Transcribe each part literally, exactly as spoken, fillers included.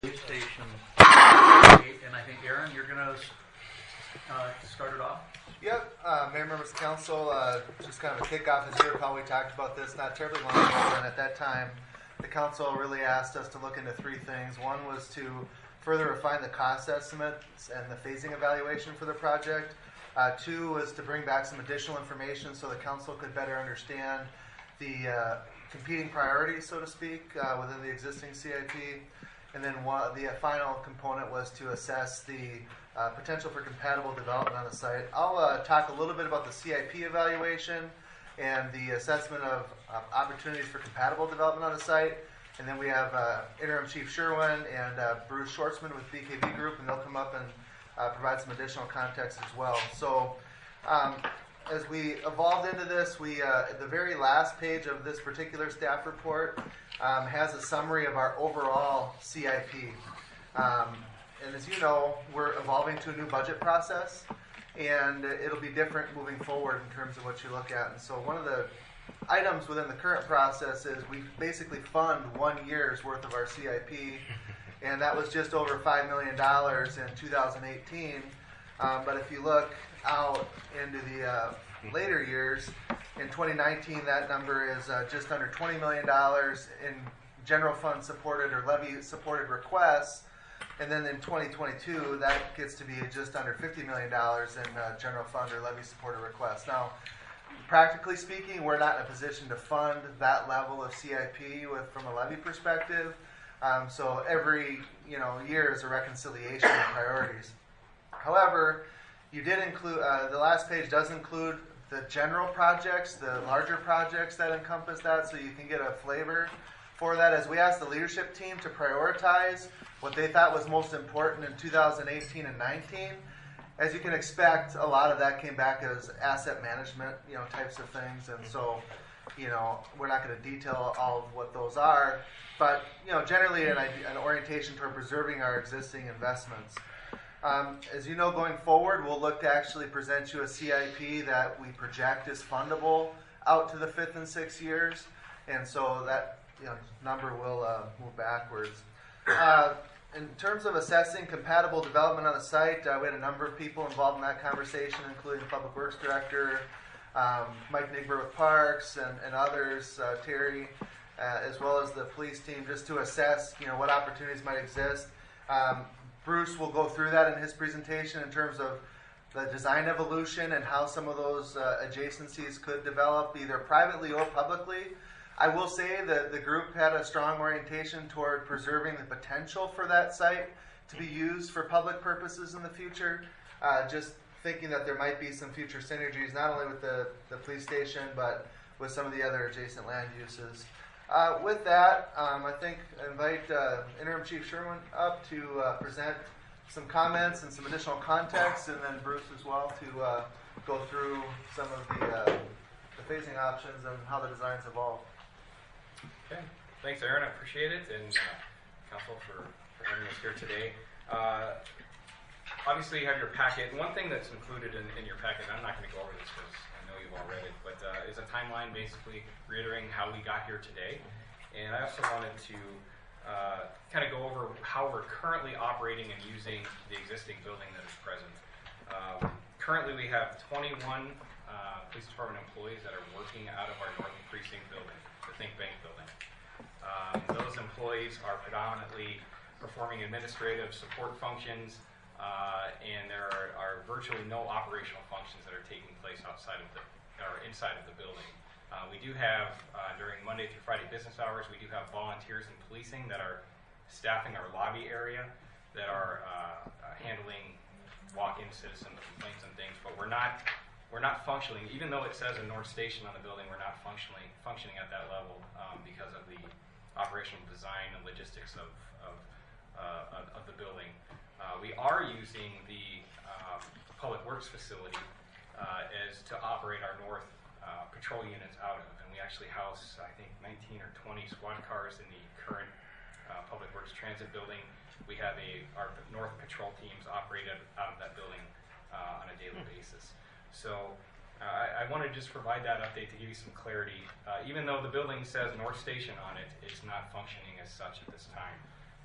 Station, and I think Aaron, you're going to uh, start it off. Yep, uh, Mayor, members of council, uh, just kind of a kickoff. As you recall, we talked about this not terribly long ago, and at that time, the council really asked us to look into three things. One was to further refine the cost estimates and the phasing evaluation for the project. Uh, two was to bring back some additional information so the council could better understand the uh, competing priorities, so to speak, uh, within the existing C I P. And then one, the final component was to assess the uh, potential for compatible development on the site. I'll uh, talk a little bit about the C I P evaluation and the assessment of uh, opportunities for compatible development on the site. And then we have uh, Interim Chief Sherwin and uh, Bruce Schwartzman with B K B Group, and they'll come up and uh, provide some additional context as well. So um, as we evolved into this, we uh, at the very last page of this particular staff report um, has a summary of our overall C I P. Um, and as you know, we're evolving to a new budget process, and it'll be different moving forward in terms of what you look at. And so one of the items within the current process is we basically fund one year's worth of our C I P, and that was just over five million dollars in two thousand eighteen. Um, but if you look out into the uh, later years, in twenty nineteen, that number is uh, just under twenty million dollars in general fund supported or levy supported requests. And then in twenty twenty-two, that gets to be just under fifty million dollars in uh, general fund or levy supported requests. Now, practically speaking, we're not in a position to fund that level of C I P with, from a levy perspective. Um, so every you know year is a reconciliation of priorities. However, you did include, uh, the last page does include the general projects, the larger projects that encompass that, so you can get a flavor for that. As we asked the leadership team to prioritize what they thought was most important in two thousand eighteen and nineteen, as you can expect, a lot of that came back as asset management, you know, types of things. And so, you know, we're not going to detail all of what those are, but, you know, generally an, an orientation toward preserving our existing investments. Um, as you know, going forward, we'll look to actually present you a C I P that we project is fundable out to the fifth and sixth years, and so that you know number will uh, move backwards. Uh, in terms of assessing compatible development on the site, uh, we had a number of people involved in that conversation, including the Public Works Director, um, Mike Nigber with Parks, and, and others, uh, Terry, uh, as well as the police team, just to assess you know what opportunities might exist. Um, Bruce will go through that in his presentation in terms of the design evolution and how some of those uh, adjacencies could develop either privately or publicly. I will say that the group had a strong orientation toward preserving the potential for that site to be used for public purposes in the future. Uh, just thinking that there might be some future synergies, not only with the, the police station, but with some of the other adjacent land uses. Uh, with that, um, I think I invite uh, Interim Chief Sherwin up to uh, present some comments and some additional context, and then Bruce as well to uh, go through some of the, uh, the phasing options and how the designs evolve. Okay, thanks, Aaron. I appreciate it, and uh, Council for, for having us here today. Uh, obviously, you have your packet. And one thing that's included in, in your packet, I'm not going to go over this because I know you've all read it, but uh, is a timeline basically reiterating how we got here today. And I also wanted to uh, kind of go over how we're currently operating and using the existing building that is present. Um, currently, we have twenty-one uh, police department employees that are working out of our North Precinct building, the Think Bank building. Um, those employees are predominantly performing administrative support functions, uh, and there are, are virtually no operational functions that are taking place outside of the or inside of the building. Uh, we do have, uh, during Monday through Friday business hours, we do have volunteers in policing that are staffing our lobby area, that are uh, uh, handling walk-in citizen complaints and things, but we're not we're not functioning, even though it says a North Station on the building, we're not functioning functioning at that level um, because of the operational design and logistics of, of, uh, of, of the building. Uh, we are using the um, Public Works facility uh, as to operate our North uh, patrol units out of, and we actually house, I think, nineteen or twenty squad cars in the current uh, Public Works Transit building. We have a our North patrol teams operated out of that building uh, on a daily basis. So uh, I, I want to just provide that update to give you some clarity. Uh, even though the building says North Station on it, it's not functioning as such at this time.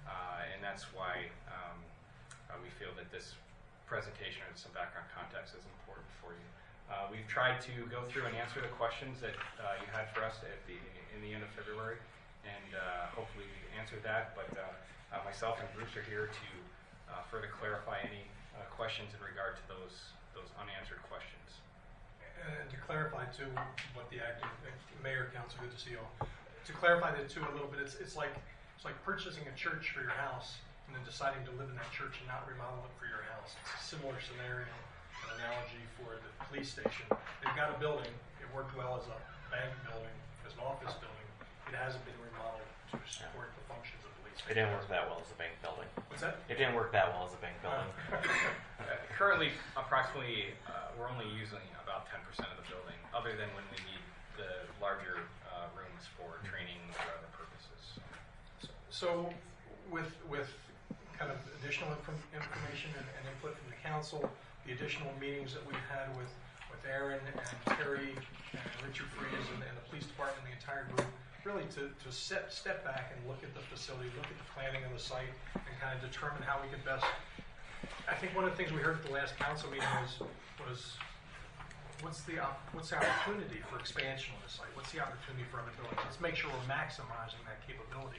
uh, and that's why um, uh, we feel that this presentation and some background context is important for you. Uh, we've tried to go through and answer the questions that uh, you had for us at the in the end of February, and uh, hopefully we answered that. But uh, uh, myself and Bruce are here to uh, further clarify any uh, questions in regard to those those unanswered questions. And to clarify too, what the acting mayor, council, good to see you all. To clarify that too a little bit, it's it's like it's like purchasing a church for your house and then deciding to live in that church and not remodel it for your house. It's a similar scenario, an analogy for the police station. They've got a building. It worked well as a bank building, as an office building. It hasn't been remodeled to support the functions of the police station. It didn't work that well as a bank building. What's that? It didn't work that well as a bank building. Uh, currently, approximately, uh, we're only using about ten percent of the building, other than when we need the larger uh, rooms for training or other purposes. So, with with kind of additional inf- information and, and input from the council, the additional meetings that we've had with, with Aaron and Terry and Richard Fries and, and the police department, the entire group, really to, to step, step back and look at the facility, look at the planning of the site, and kind of determine how we could best. I think one of the things we heard at the last council meeting was, was what's the op- what's the opportunity for expansion of the site? What's the opportunity for other buildings? Let's make sure we're maximizing that capability.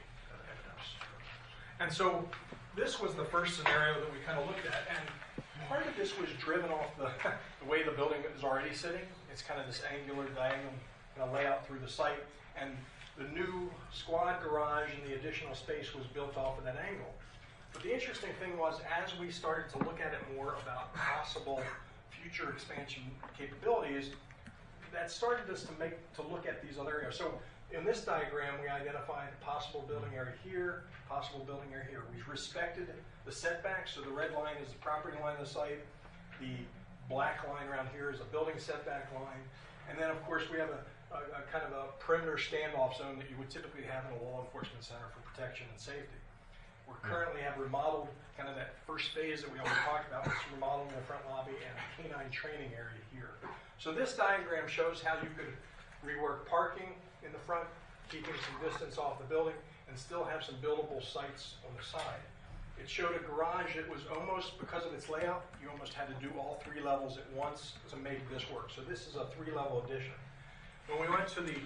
And so this was the first scenario that we kind of looked at, and part of this was driven off the, the way the building is already sitting. It's kind of this angular diagonal kind of layout through the site, and the new squad garage and the additional space was built off of that angle. But the interesting thing was, as we started to look at it more about possible future expansion capabilities, that started us to make to look at these other areas. So in this diagram, we identified a possible building area here, possible building area here. We've respected the setbacks, so the red line is the property line of the site. The black line around here is a building setback line. And then, of course, we have a, a, a kind of a perimeter standoff zone that you would typically have in a law enforcement center for protection and safety. We currently have remodeled kind of that first phase that we always talked about, which is remodeling the front lobby and a canine training area here. So this diagram shows how you could rework parking in the front, keeping some distance off the building, and still have some buildable sites on the side. It showed a garage that was almost, because of its layout, you almost had to do all three levels at once to make this work. So this is a three-level addition. When we went to the,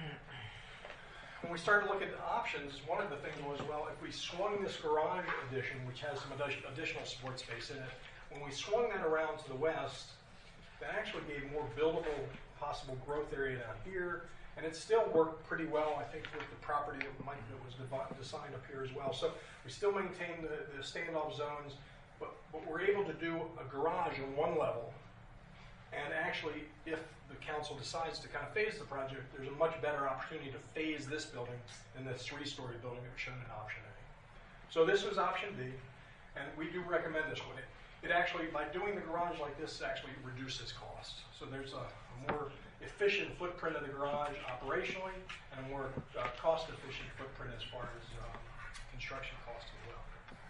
when we started to look at the options, one of the things was, well, if we swung this garage addition, which has some addition, additional support space in it, when we swung that around to the west, that actually gave more buildable possible growth area down here. And it still worked pretty well, I think, with the property that, Mike, that was devi- designed up here as well. So we still maintain the, the standoff zones, but, but we're able to do a garage on one level. And actually, if the council decides to kind of phase the project, there's a much better opportunity to phase this building than this three-story building that was shown in option A. So this was option B, and we do recommend this one. It, it actually, by doing the garage like this, actually reduces cost. So there's a, a more efficient footprint of the garage operationally, and a more uh, cost-efficient footprint as far as um, construction cost as well.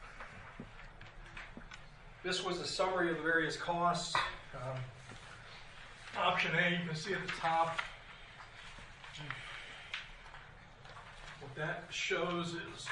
This was a summary of the various costs. Um, option A, you can see at the top. What that shows is,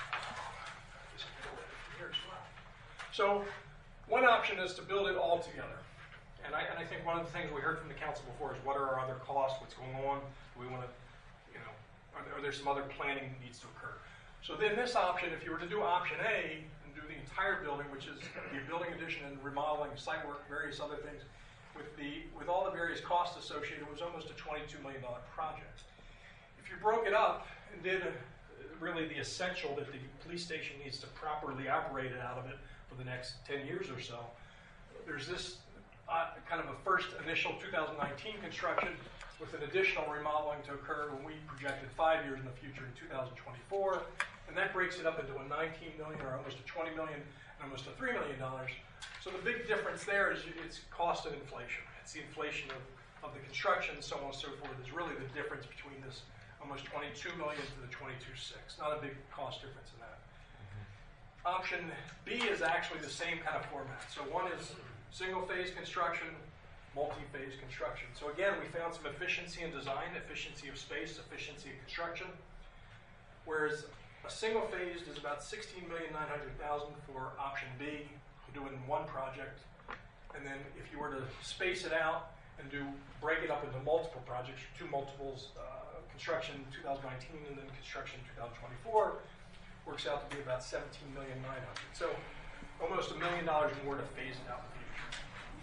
so one option is to build it all together. And I, and I think one of the things we heard from the council before is what are our other costs, what's going on, do we want to, you know, are there, are there some other planning that needs to occur? So then this option, if you were to do option A and do the entire building, which is the building addition and remodeling, site work, various other things, with the with all the various costs associated, it was almost a twenty-two million dollars project. If you broke it up and did a, really the essential that the police station needs to properly operate out of it for the next ten years or so, there's this Uh, kind of a first initial two thousand nineteen construction with an additional remodeling to occur when we projected five years in the future in two thousand twenty-four, and that breaks it up into a nineteen million dollars or almost a twenty million dollars and almost a three million dollars. So the big difference there is it's cost of inflation. It's the inflation of, of the construction and so on and so forth is really the difference between this almost twenty-two million dollars to the twenty-two point six. Not a big cost difference in that. Mm-hmm. Option B is actually the same kind of format. So one is single-phase construction, multi-phase construction. So again, we found some efficiency in design, efficiency of space, efficiency of construction. Whereas A single phased is about sixteen million nine hundred thousand for option B, doing one project. And then if you were to space it out and do break it up into multiple projects, two multiples, uh, construction two thousand nineteen and then construction two thousand twenty-four, works out to be about seventeen million nine hundred. So almost a million dollars more to phase it out in the future,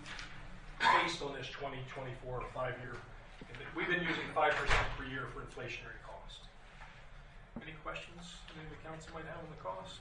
based on this twenty twenty-four five-year. We've been using five percent per year for inflationary cost. Any questions any of the council might have on the cost?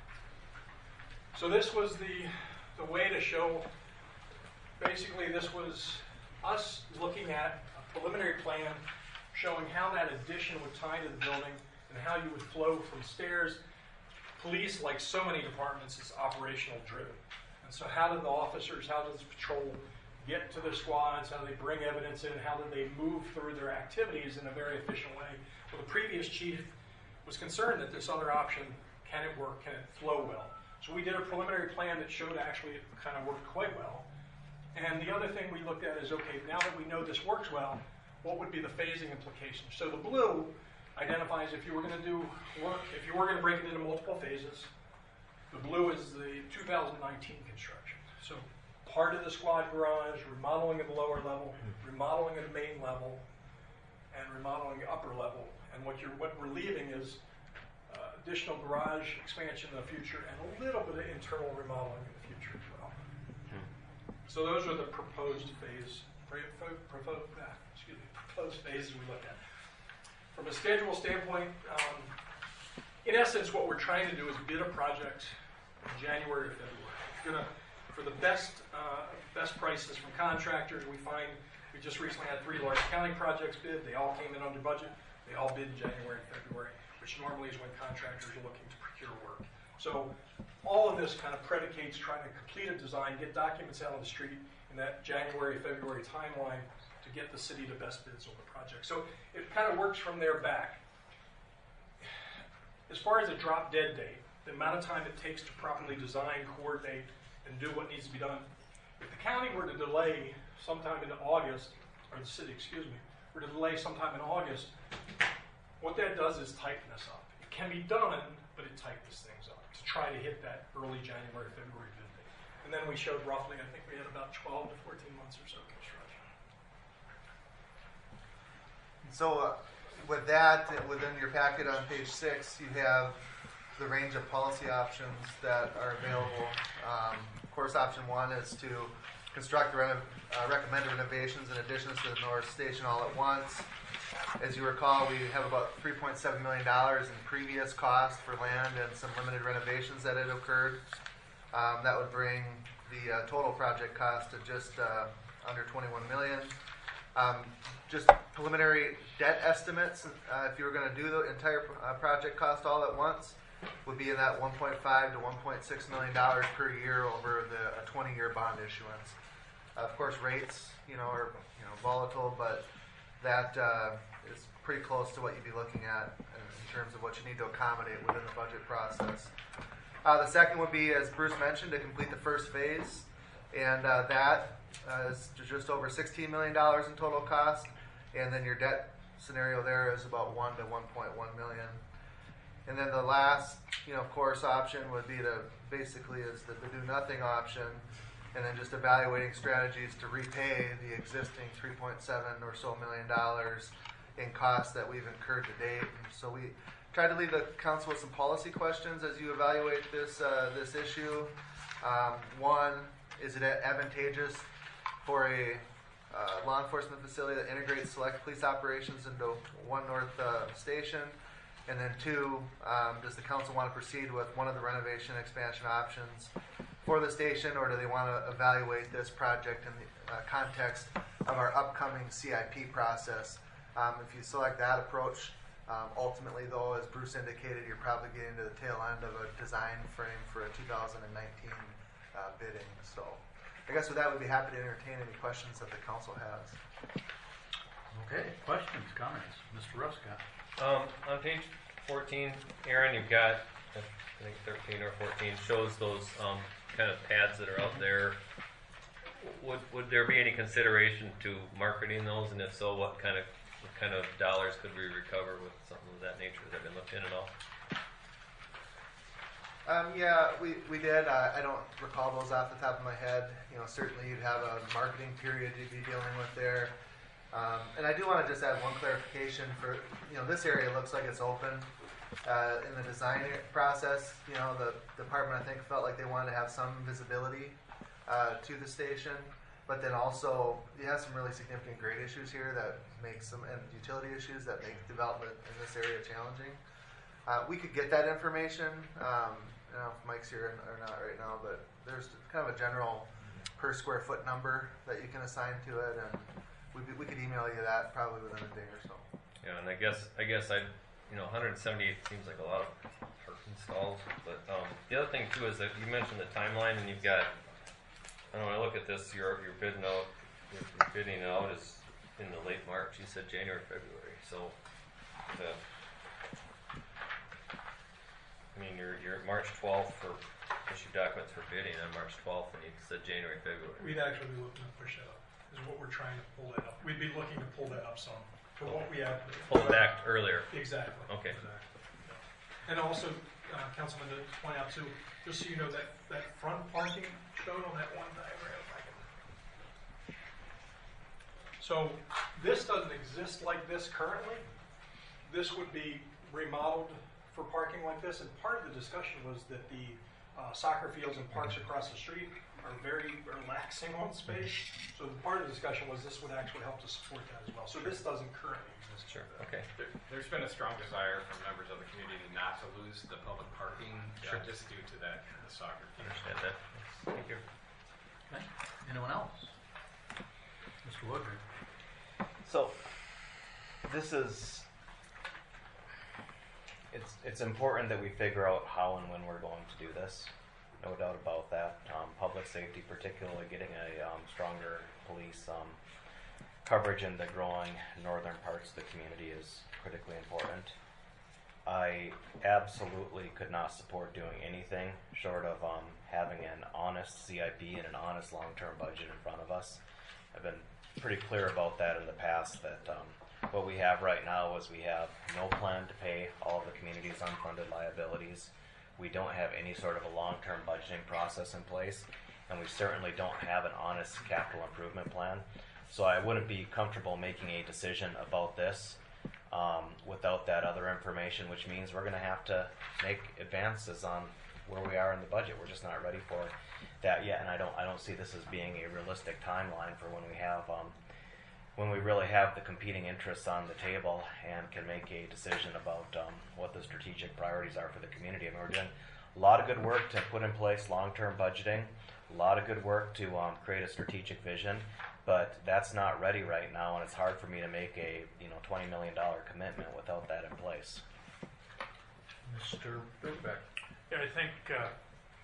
So this was the the way to show. Basically, this was us looking at a preliminary plan showing how that addition would tie to the building and how you would flow from stairs. Police, like so many departments, is operational driven. And so how do the officers, how does the patrol get to their squads, how do they bring evidence in, how do they move through their activities in a very efficient way? Well, the previous chief was concerned that this other option, can it work, can it flow well? So we did a preliminary plan that showed actually it kind of worked quite well. And the other thing we looked at is, okay, now that we know this works well, what would be the phasing implications? So the blue identifies if you were going to do work, if you were going to break it into multiple phases, the blue is the two thousand nineteen construction. So part of the squad garage, remodeling of the lower level, remodeling of the main level, and remodeling the upper level. And what you're what we're leaving is uh, additional garage expansion in the future and a little bit of internal remodeling in the future as well. So those are the proposed phase, proposed, excuse me, proposed phases we looked at. From a schedule standpoint, um, in essence, what we're trying to do is bid a project in January or February. We're gonna, for the best uh, best prices from contractors, we find we just recently had three large county projects bid. They all came in under budget. They all bid in January and February, which normally is when contractors are looking to procure work. So all of this kind of predicates trying to complete a design, get documents out on the street in that January, February timeline to get the city the best bids on the project. So it kind of works from there back. As far as a drop dead date, the amount of time it takes to properly design, coordinate, and do what needs to be done. If the county were to delay sometime into August, or the city, excuse me, were to delay sometime in August, what that does is tighten us up. It can be done, but it tightens things up to try to hit that early January, February bid date. And then we showed roughly, I think we had about twelve to fourteen months or so construction. So uh, with that, within your packet on page six, you have the range of policy options that are available. Um, of course, option one is to construct reno- uh, recommended renovations and additions to the North Station all at once. As you recall, we have about three point seven million dollars in previous cost for land and some limited renovations that had occurred. Um, that would bring the uh, total project cost to just uh, under twenty-one million dollars. Um, just preliminary debt estimates, uh, if you were going to do the entire uh, project cost all at once, would be in that one point five to one point six million dollars per year over the a twenty-year bond issuance. Uh, of course, rates, you know, are you know volatile, but that uh, is pretty close to what you'd be looking at in, in terms of what you need to accommodate within the budget process. Uh, the second would be, as Bruce mentioned, to complete the first phase, and uh, that uh, is just over sixteen million dollars in total cost, and then your debt scenario there is about one to one point one million dollars. And then the last, you know, of course, option would be to basically is the, the do nothing option, and then just evaluating strategies to repay the existing three point seven or so million dollars in costs that we've incurred to date. And so we tried to leave the council with some policy questions as you evaluate this uh, this issue. Um, one, is it advantageous for a uh, law enforcement facility that integrates select police operations into one North uh, Station? And then two, um, does the council want to proceed with one of the renovation expansion options for the station, or do they want to evaluate this project in the uh, context of our upcoming C I P process? Um, if you select that approach, um, ultimately, though, as Bruce indicated, you're probably getting to the tail end of a design frame for a two thousand nineteen uh, bidding. So I guess with that, we'd be happy to entertain any questions that the council has. Okay, questions, comments? Mister Ruska. Um, on page fourteen, Aaron, you've got, I think thirteen or fourteen, shows those um, kind of pads that are out there. Would would there be any consideration to marketing those, and if so, what kind of what kind of dollars could we recover with something of that nature? Has that been looked in at all? Um, yeah, we, we did. Uh, I don't recall those off the top of my head. You know, certainly you'd have a marketing period you'd be dealing with there. Um, and I do want to just add one clarification for, you know, this area looks like it's open. Uh, in the design process, you know, the department, I think, felt like they wanted to have some visibility uh, to the station. But then also, you have some really significant grade issues here that make some, and utility issues that make development in this area challenging. Uh, we could get that information. Um, I don't know if Mike's here or not right now, but there's kind of a general per square foot number that you can assign to it, and we, we could email you that probably within a day or so. Yeah, and I guess I guess I, you know, one hundred seventy-eight seems like a lot of park installs, but um, the other thing too is that you mentioned the timeline, and you've got. I don't know, when I look at this, your your bidding out, your, your bidding out is in the late March. You said January, February, so the. I mean, you're you're at March twelfth for issue documents for bidding on March twelfth, and you said January, February. We'd actually be looking to push that up, is what we're trying to pull that up. We'd be looking to pull that up some, to what we have. Pull it back earlier. Exactly. Okay. Exactly. Yeah. And also, uh, Councilman, to point out too, just so you know, that, that front parking shown on that one diagram, if I can. So this doesn't exist like this currently. This would be remodeled for parking like this, and part of the discussion was that the uh, soccer fields and parks across the street are very relaxing on space. So the part of the discussion was this would actually help to support that as well. So this doesn't currently exist. Sure. Okay. There, there's been a strong desire from members of the community not to lose the public parking, Sure. uh, just due to that the soccer field. Understand that. Thank you. Okay. Anyone else? Mister Woodring. So, this is, it's, it's important that we figure out how and when we're going to do this. No doubt about that. Um, public safety, particularly getting a um, stronger police um, coverage in the growing northern parts of the community is critically important. I absolutely could not support doing anything short of um, having an honest C I P and an honest long-term budget in front of us. I've been pretty clear about that in the past, that um, what we have right now is we have no plan to pay all of the community's unfunded liabilities. We don't have any sort of a long-term budgeting process in place, and we certainly don't have an honest capital improvement plan. So I wouldn't be comfortable making a decision about this um, without that other information, which means we're going to have to make advances on where we are in the budget. We're just not ready for that yet, and I don't I don't see this as being a realistic timeline for when we have um, when we really have the competing interests on the table and can make a decision about um, what the strategic priorities are for the community. I mean, we're doing a lot of good work to put in place long-term budgeting, a lot of good work to um, create a strategic vision, but that's not ready right now, and it's hard for me to make a you know twenty million dollars commitment without that in place. Mister Ridgeback. Yeah, I think uh,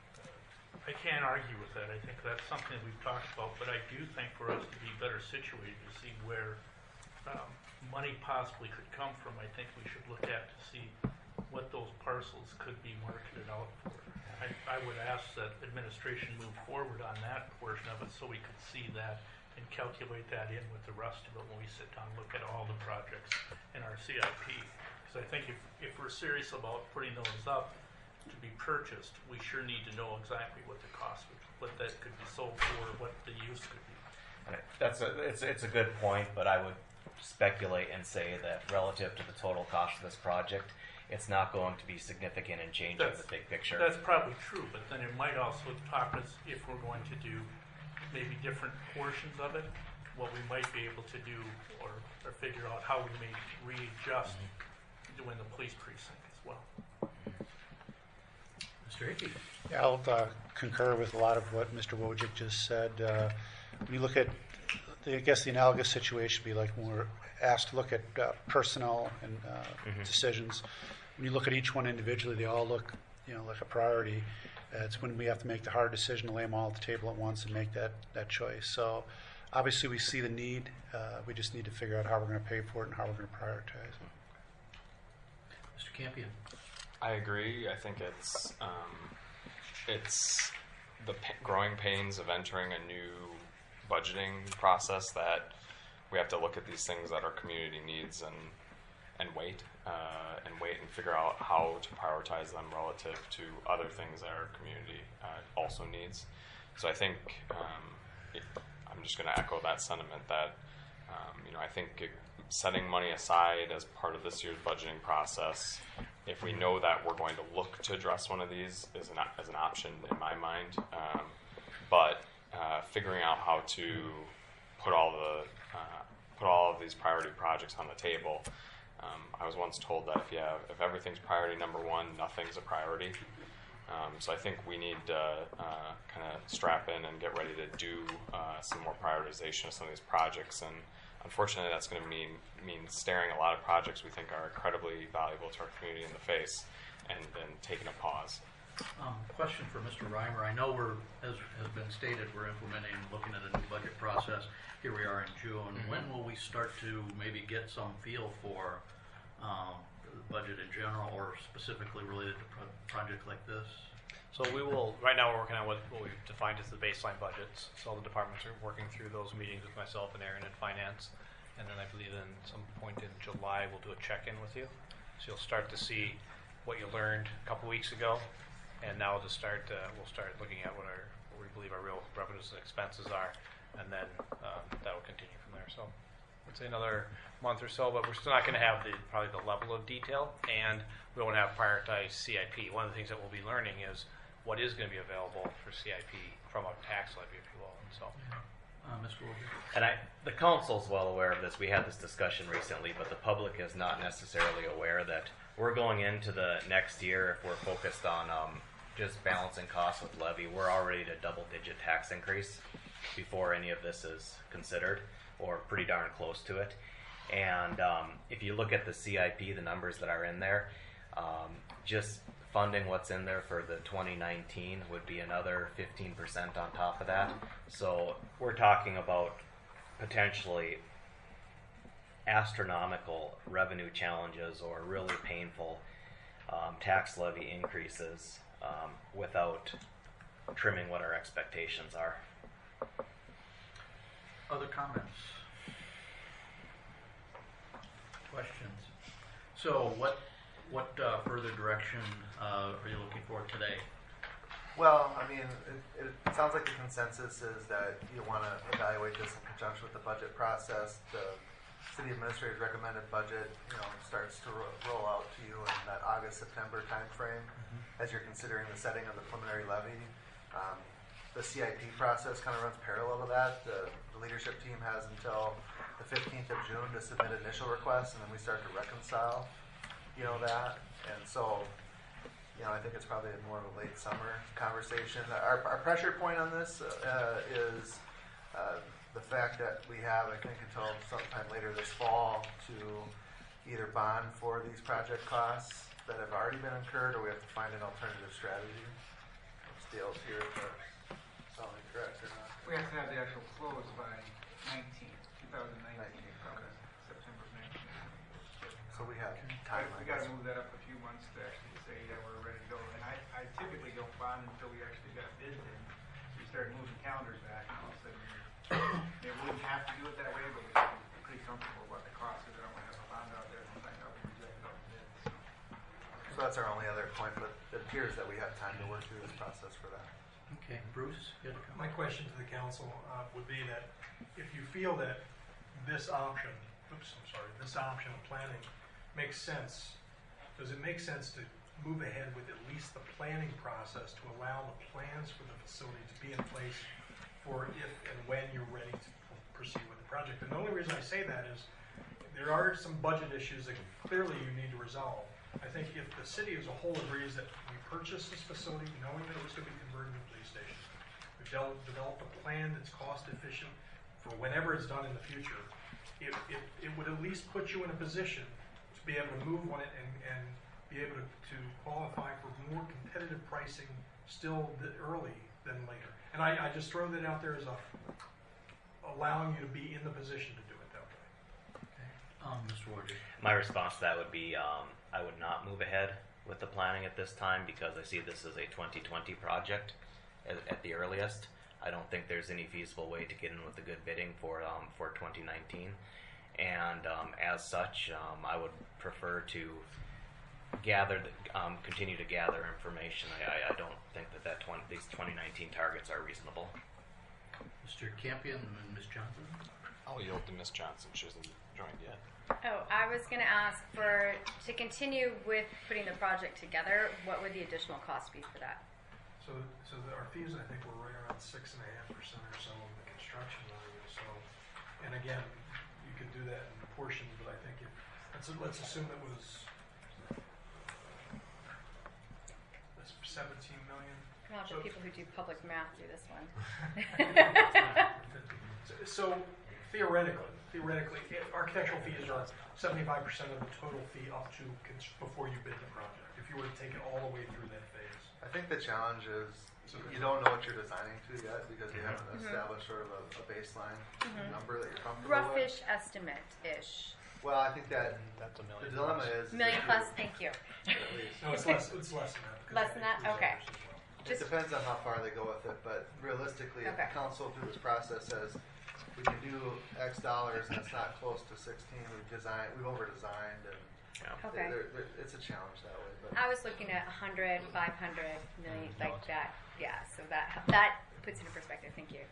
I can't argue with that. I think that's something we've talked about, but I do think for us to be better situated to see where um, money possibly could come from, I think we should look at to see what those parcels could be marketed out for. I, I would ask that administration move forward on that portion of it so we could see that and calculate that in with the rest of it when we sit down and look at all the projects in our C I P. Because I think if, if we're serious about putting those up to be purchased, we sure need to know exactly what the cost would, what that could be sold for, what the use could be. That's a it's it's a good point, but I would speculate and say that relative to the total cost of this project, it's not going to be significant in changing That's- the big picture. That's probably true, but then it might also talk us if we're going to do maybe different portions of it, what we might be able to do or, or figure out how we may readjust doing the police precinct as well. Mister Hickey. Yeah, I'll uh, concur with a lot of what Mister Wojcik just said. Uh, when you look at, I guess the analogous situation would be like when we're asked to look at uh, personnel and uh, Mm-hmm. decisions. When you look at each one individually, they all look, you know, like a priority. Uh, it's when we have to make the hard decision to lay them all at the table at once and make that, that choice. So obviously we see the need. Uh, we just need to figure out how we're going to pay for it and how we're going to prioritize it. Mister Campion. I agree. I think it's um, it's the p- growing pains of entering a new budgeting process that we have to look at these things that our community needs and and wait. uh, and wait and figure out how to prioritize them relative to other things that our community uh, also needs. So I think um, it, I'm just going to echo that sentiment that um, you know I think it, setting money aside as part of this year's budgeting process, if we know that we're going to look to address one of these, is an as an option in my mind. Um, but uh, figuring out how to put all the uh, put all of these priority projects on the table. Um, I was once told that if you have if everything's priority number one, nothing's a priority. Um, so I think we need to uh, kind of strap in and get ready to do uh, some more prioritization of some of these projects. And unfortunately, that's going to mean mean staring a lot of projects we think are incredibly valuable to our community in the face, and then taking a pause. Um, question for Mister Reimer. I know we're, as has been stated, we're implementing, looking at a new budget process. Here we are in June. Mm-hmm. When will we start to maybe get some feel for um, the budget in general, or specifically related to pro- projects like this? So we will, right now we're working on what, what we've defined as the baseline budgets. So the departments are working through those meetings with myself and Aaron in finance. And then I believe in some point in July we'll do a check-in with you. So you'll start to see what you learned a couple weeks ago. And now to start, uh, we'll start looking at what, our, what we believe our real revenues and expenses are. And then um, that will continue from there. So I'd say another month or so, but we're still not going to have the probably the level of detail. And we won't have prioritized C I P. One of the things that we'll be learning is what is going to be available for C I P from a tax levy, if you will. And so, uh, Mister Wilder? And I, the council's well aware of this. We had this discussion recently, but the public is not necessarily aware that we're going into the next year, if we're focused on um, just balancing costs with levy, we're already at a double-digit tax increase before any of this is considered, or pretty darn close to it. And um, if you look at the C I P, the numbers that are in there, um, just funding what's in there for the twenty nineteen would be another fifteen percent on top of that. So we're talking about potentially astronomical revenue challenges or really painful um, tax levy increases um, without trimming what our expectations are. Other comments? Questions? So what what uh, further direction uh, are you looking for today? Well, I mean, it, it sounds like the consensus is that you want to evaluate this in conjunction with the budget process. The city administrator's recommended budget, you know, starts to ro- roll out to you in that August, September timeframe mm-hmm. as you're considering the setting of the preliminary levy. Um, the C I P process kind of runs parallel to that. The, the leadership team has until the fifteenth of June to submit initial requests, and then we start to reconcile, you know, that. And so, you know, I think it's probably more of a late summer conversation. Our, our pressure point on this uh, is uh, the fact that we have, I think, until sometime later this fall to either bond for these project costs that have already been incurred, or we have to find an alternative strategy. Dale's here to tell me correct or not. We have to have the actual close by nineteen, twenty nineteen, okay. September nineteenth. So we have time. We got to move that up a few months to actually say that we're ready to go. And I, I typically don't bond until we actually got bids in. We start moving calendars back, and all of a sudden, they wouldn't have to do it that way, but we're pretty comfortable about the cost, because I don't want to have a bond out there and find out we reject all the bids. So. So that's our only other point, but it appears that we have time to work through this process for that. Okay, Bruce, you had a comment? My question to the council uh, would be that if you feel that this option, oops, I'm sorry, this option of planning makes sense, does it make sense to move ahead with at least the planning process to allow the plans for the facility to be in place for if and when you're ready to proceed with the project? And the only reason I say that is there are some budget issues that clearly you need to resolve. I think if the city as a whole agrees that we purchased this facility knowing that it was going to be converted to a police station, we've del- developed a plan that's cost efficient for whenever it's done in the future, it, it, it would at least put you in a position to be able to move on it and, and be able to, to qualify for more competitive pricing still th- early than later. And I, I just throw that out there as a allowing you to be in the position to do it that way. Okay. Um, Mister Warder. My response to that would be um, I would not move ahead with the planning at this time because I see this as a twenty twenty project at, at the earliest. I don't think there's any feasible way to get in with a good bidding for um, for twenty nineteen. and um, as such, um, I would prefer to gather, the, um, continue to gather information. I, I, I don't think that, that twenty, these twenty nineteen targets are reasonable. Mister Campion and Miz Johnson? I'll yield to Miz Johnson. She hasn't joined yet. Oh, I was going to ask for, to continue with putting the project together, what would the additional cost be for that? So, so the, our fees, I think, were right around six and a half percent or so of the construction value. So, and again, you could do that in portions, but I think if let's let's assume it was let's seventeen million. Well, the So- people who do public math do this one. So, so theoretically, theoretically, if architectural fees are seventy-five percent of the total fee up to cons- before you bid the project. If you were to take it all the way through that phase. I think the challenge is you don't know what you're designing to yet because you haven't Mhm. established sort of a, a baseline Mhm. number that you're comfortable with. Roughish estimate-ish. Well, I think that That's a the million. dilemma plus. is Million if plus, you- thank you. at least. No, it's less. It's less than that. because Less than that? includes Okay. others as well. It Just- depends on how far they go with it, but realistically, if Okay. the council through this process says we can do X dollars and it's not close to sixteen, we've designed, we've over-designed, and Yeah. Okay. there- there- it's a challenge that way. But I was looking at one hundred, five hundred million, like that. Yeah, so that that puts it in perspective. Thank you.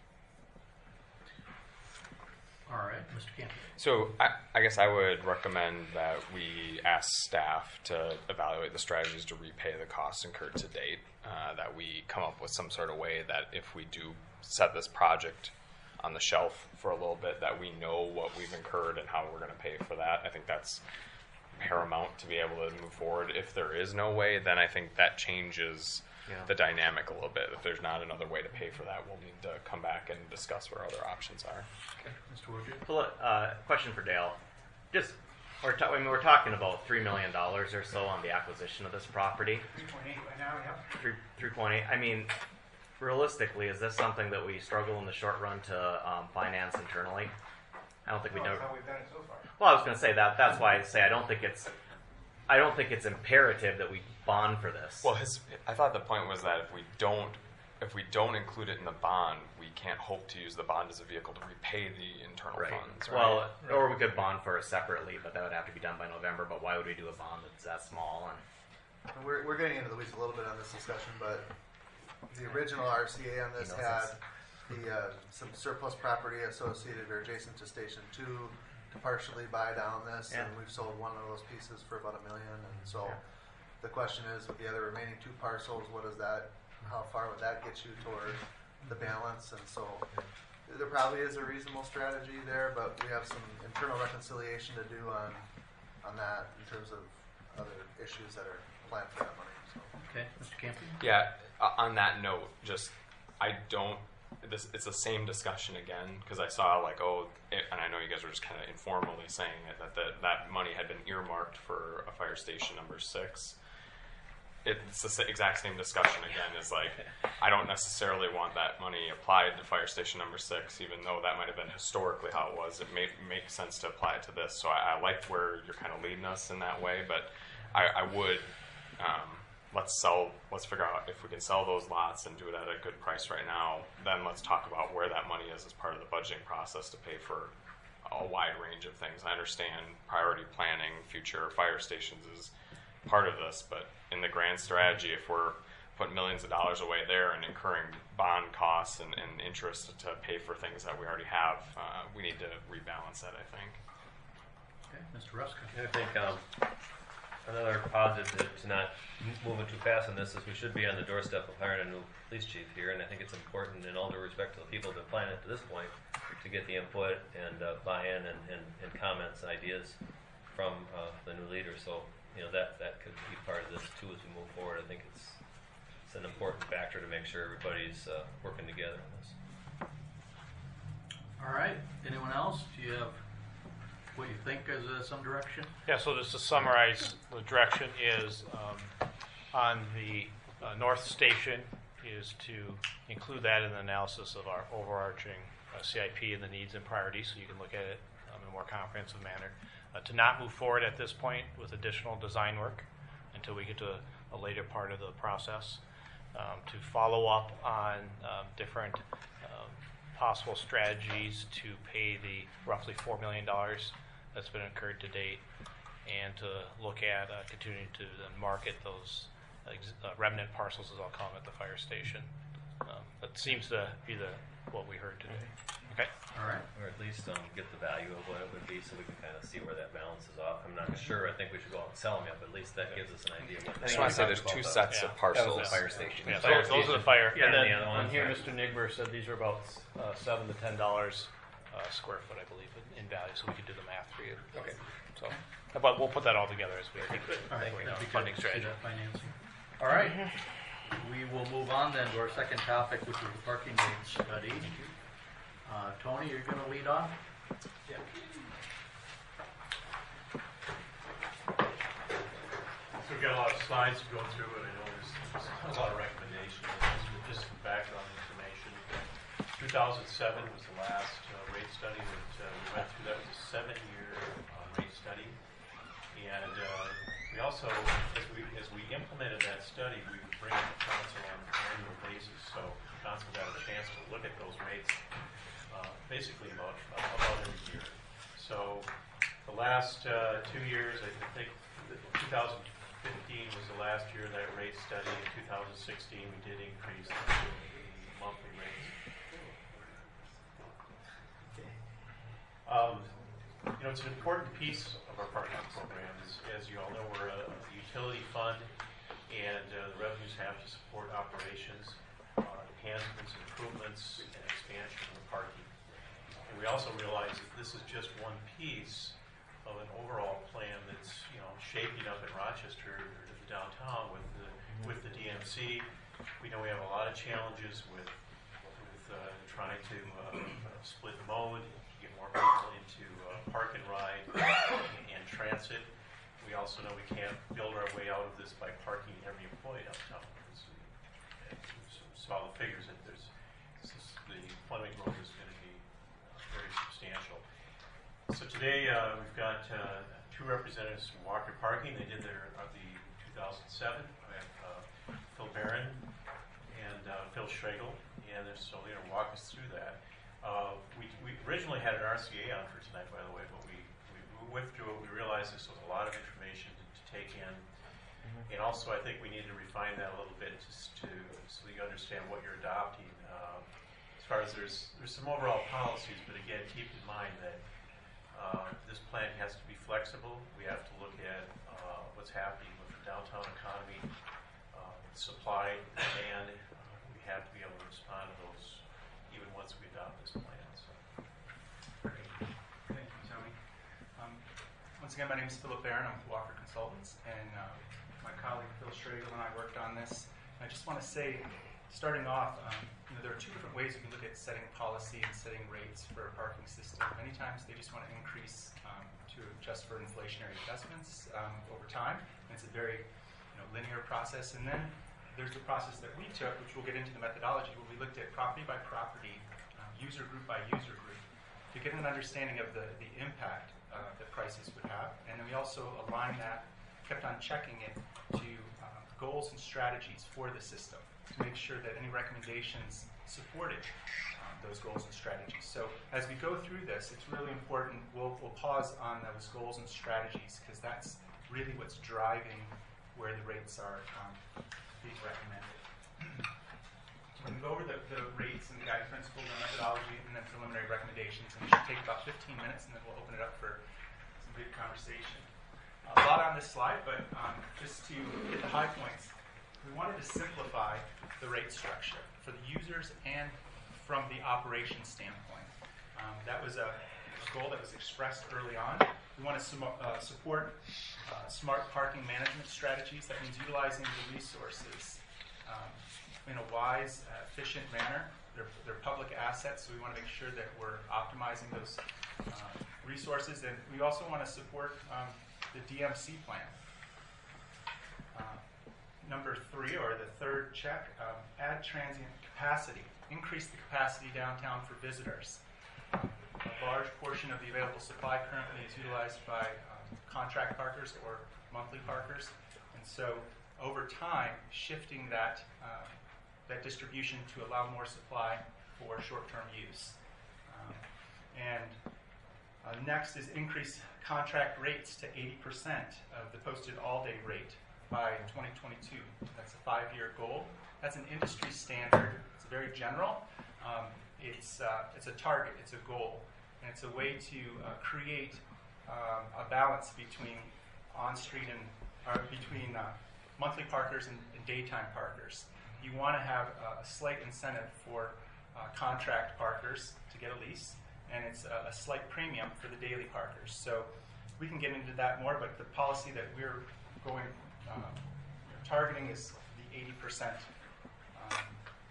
All right, Mister Campion. So I, I guess I would recommend that we ask staff to evaluate the strategies to repay the costs incurred to date. Uh, that we come up with some sort of way that if we do set this project on the shelf for a little bit, that we know what we've incurred and how we're going to pay for that. I think that's paramount to be able to move forward. If there is no way, then I think that changes Yeah. the dynamic a little bit. If there's not another way to pay for that, we'll need to come back and discuss what our other options are. Okay, Mister Wojcik? So, look, uh, question for Dale. Just, we're, ta- I mean, we're talking about three million dollars or so on the acquisition of this property. Three point eight right now, yeah. Three, three point eight. I mean, realistically, is this something that we struggle in the short run to um, finance internally? I don't think we Well, know. that's how we've done it so far. Well, I was going to say that. That's why I say I don't think it's. I don't think it's imperative that we bond for this. Well, his, I thought the point was that if we don't, if we don't include it in the bond, we can't hope to use the bond as a vehicle to repay the internal right. funds. Right? Well, or we could bond for it separately, but that would have to be done by November. But why would we do a bond that's that small? And And We're, we're getting into the weeds a little bit on this discussion, but the original R C A on this He knows had the, uh, some surplus property associated or adjacent to Station Two to partially buy down this, and Yeah. we've sold one of those pieces for about a million, and so Yeah. the question is, with the other remaining two parcels, what is that, how far would that get you toward the balance? And so there probably is a reasonable strategy there, but we have some internal reconciliation to do on, on that in terms of other issues that are planned for that money, so. Okay, Mister Campion? yeah. Uh, on that note, just I don't. This it's the same discussion again because I saw like oh, it, and I know you guys were just kind of informally saying it, that the, that money had been earmarked for a fire station number six. It's the sa- exact same discussion again. Is like I don't necessarily want that money applied to fire station number six, even though that might have been historically how it was. It may make sense to apply it to this. So I, I liked where you're kind of leading us in that way, but I, I would. Um, let's sell, let's figure out if we can sell those lots and do it at a good price right now. Then let's talk about where that money is as part of the budgeting process to pay for a wide range of things. I understand priority planning, future fire stations is part of this, but in the grand strategy, if we're putting millions of dollars away there and incurring bond costs and, and interest to pay for things that we already have, uh, we need to rebalance that, I think. Okay, Mister Ruska? I think um, another positive to, to not m- moving too fast on this is we should be on the doorstep of hiring a new police chief here, and I think it's important, in all due respect to the people that plan it to this point, to get the input and uh, buy-in and, and, and comments and ideas from uh, the new leader. So, you know, that, that could be part of this too as we move forward. I think it's it's an important factor to make sure everybody's uh, working together on this. All right, anyone else? Do you have what you think is uh, some direction? Yeah, so just to summarize, the direction is um, on the uh, North Station is to include that in the analysis of our overarching uh, C I P and the needs and priorities, so you can look at it um, in a more comprehensive manner. Uh, to not move forward at this point with additional design work until we get to a, a later part of the process. Um, to follow up on um, different um, possible strategies to pay the roughly four million dollars that's been incurred to date, and to look at uh, continuing to then market those ex- uh, remnant parcels, as I'll call them, at the fire station. Um, that seems to be the what we heard today. Okay. All right. Or at least um, get the value of what it would be, so we can kind of see where that balance is off. I'm not sure. I think we should go out and sell them yet, but at least that gives us an idea of what. I just want to say there's two sets Yeah. of parcels. That was the fire station. Yeah, Fire so those are station. the fire. Yeah, and then the other on ones here, are- Mister Nigber said these are about uh, seven to ten dollars uh, square foot, I believe, in, in value. So we could do the math for you. Okay. So, but we'll put that all together as we think All right, think that'd be good funding to see strategy. that financing. All right, we will move on then to our second topic, which is the parking rate study. Uh, Tony, you're going to lead on? Yeah. So we've got a lot of slides to go through, and I know there's, there's a lot of recommendations. Just some background information. two thousand seven was the last uh, rate study that uh, we went through. That was a seven-year uh, rate study. And uh, we also, as we as we implemented that study, we would bring the council on an annual basis. So the council got a chance to look at those rates uh, basically about, about every year. So the last uh, two years, I think two thousand fifteen was the last year of that rate study. In two thousand sixteen, we did increase the, the monthly rates. Um, you know, it's an important piece of our parking program. As, as you all know, we're a, a utility fund, and uh, the revenues have to support operations, uh, enhancements, improvements, and expansion of the parking. And we also realize that this is just one piece of an overall plan that's, you know, shaping up in Rochester, or the downtown, with the with the D M C. We know we have a lot of challenges with with uh, trying to uh, split mode, get more people into uh, park and ride and, and transit. We also know we can't build our way out of this by parking every employee downtown. Because we saw the figures that there's this is, the employment growth is going to be very substantial. So today uh, we've got uh, two representatives from Walker Parking. They did their uh, the two thousand seven. We have uh, Phil Barron and uh, Phil Schregel, and they're so they're going to walk us through that. Uh, we, we originally had an R C A on for tonight, by the way, but we, we withdrew it. We realized this was a lot of information to, to take in, mm-hmm. and also I think we need to refine that a little bit just to so you understand what you're adopting. Uh, as far as there's there's some overall policies, but again, keep in mind that uh, this plan has to be flexible. We have to look at uh, what's happening with the downtown economy, uh, supply, demand. Uh, we have to be able to respond to those even once we adopt this plan. So. Great. Thank you, Tony. Um, once again, my name is Philip Barron. I'm with Walker Consultants, and uh, my colleague Phil Schregel and I worked on this. And I just want to say, starting off, um, you know, there are two different ways you can look at setting policy and setting rates for a parking system. Many times they just want to increase um, to adjust for inflationary adjustments um, over time. And it's a very you know, linear process. And then there's the process that we took, which we'll get into the methodology, where we looked at property by property, um, user group by user group, to get an understanding of the, the impact uh, that prices would have. And then we also aligned that, kept on checking it to um, goals and strategies for the system to make sure that any recommendations supported um, those goals and strategies. So as we go through this, it's really important, we'll, we'll pause on those goals and strategies, because that's really what's driving where the rates are um, being recommended. We're going to go over the, the rates and the guiding principles and methodology, and then preliminary recommendations, and it should take about fifteen minutes, and then we'll open it up for some good conversation. A lot on this slide, but um, just to hit the high points, we wanted to simplify the rate structure for the users and from the operations standpoint. Um, that was a, a goal that was expressed early on. We want to sum, uh, support uh, smart parking management strategies. That means utilizing the resources um, in a wise, uh, efficient manner. They're, they're public assets, so we want to make sure that we're optimizing those uh, resources. And we also want to support um, the D M C plan. Uh, Number three, or the third check, um, add transient capacity. Increase the capacity downtown for visitors. Um, a large portion of the available supply currently is utilized by um, contract parkers or monthly parkers. And so over time, shifting that, uh, that distribution to allow more supply for short-term use. Um, and uh, next is increase contract rates to eighty percent of the posted all-day rate by twenty twenty-two. That's a five-year goal. That's an industry standard. It's very general. Um, it's, uh, it's a target. It's a goal. And it's a way to uh, create um, a balance between on-street and or between uh, monthly parkers and, and daytime parkers. You want to have a, a slight incentive for uh, contract parkers to get a lease, and it's a, a slight premium for the daily parkers. So we can get into that more, but the policy that we're going um, targeting is the eighty percent um,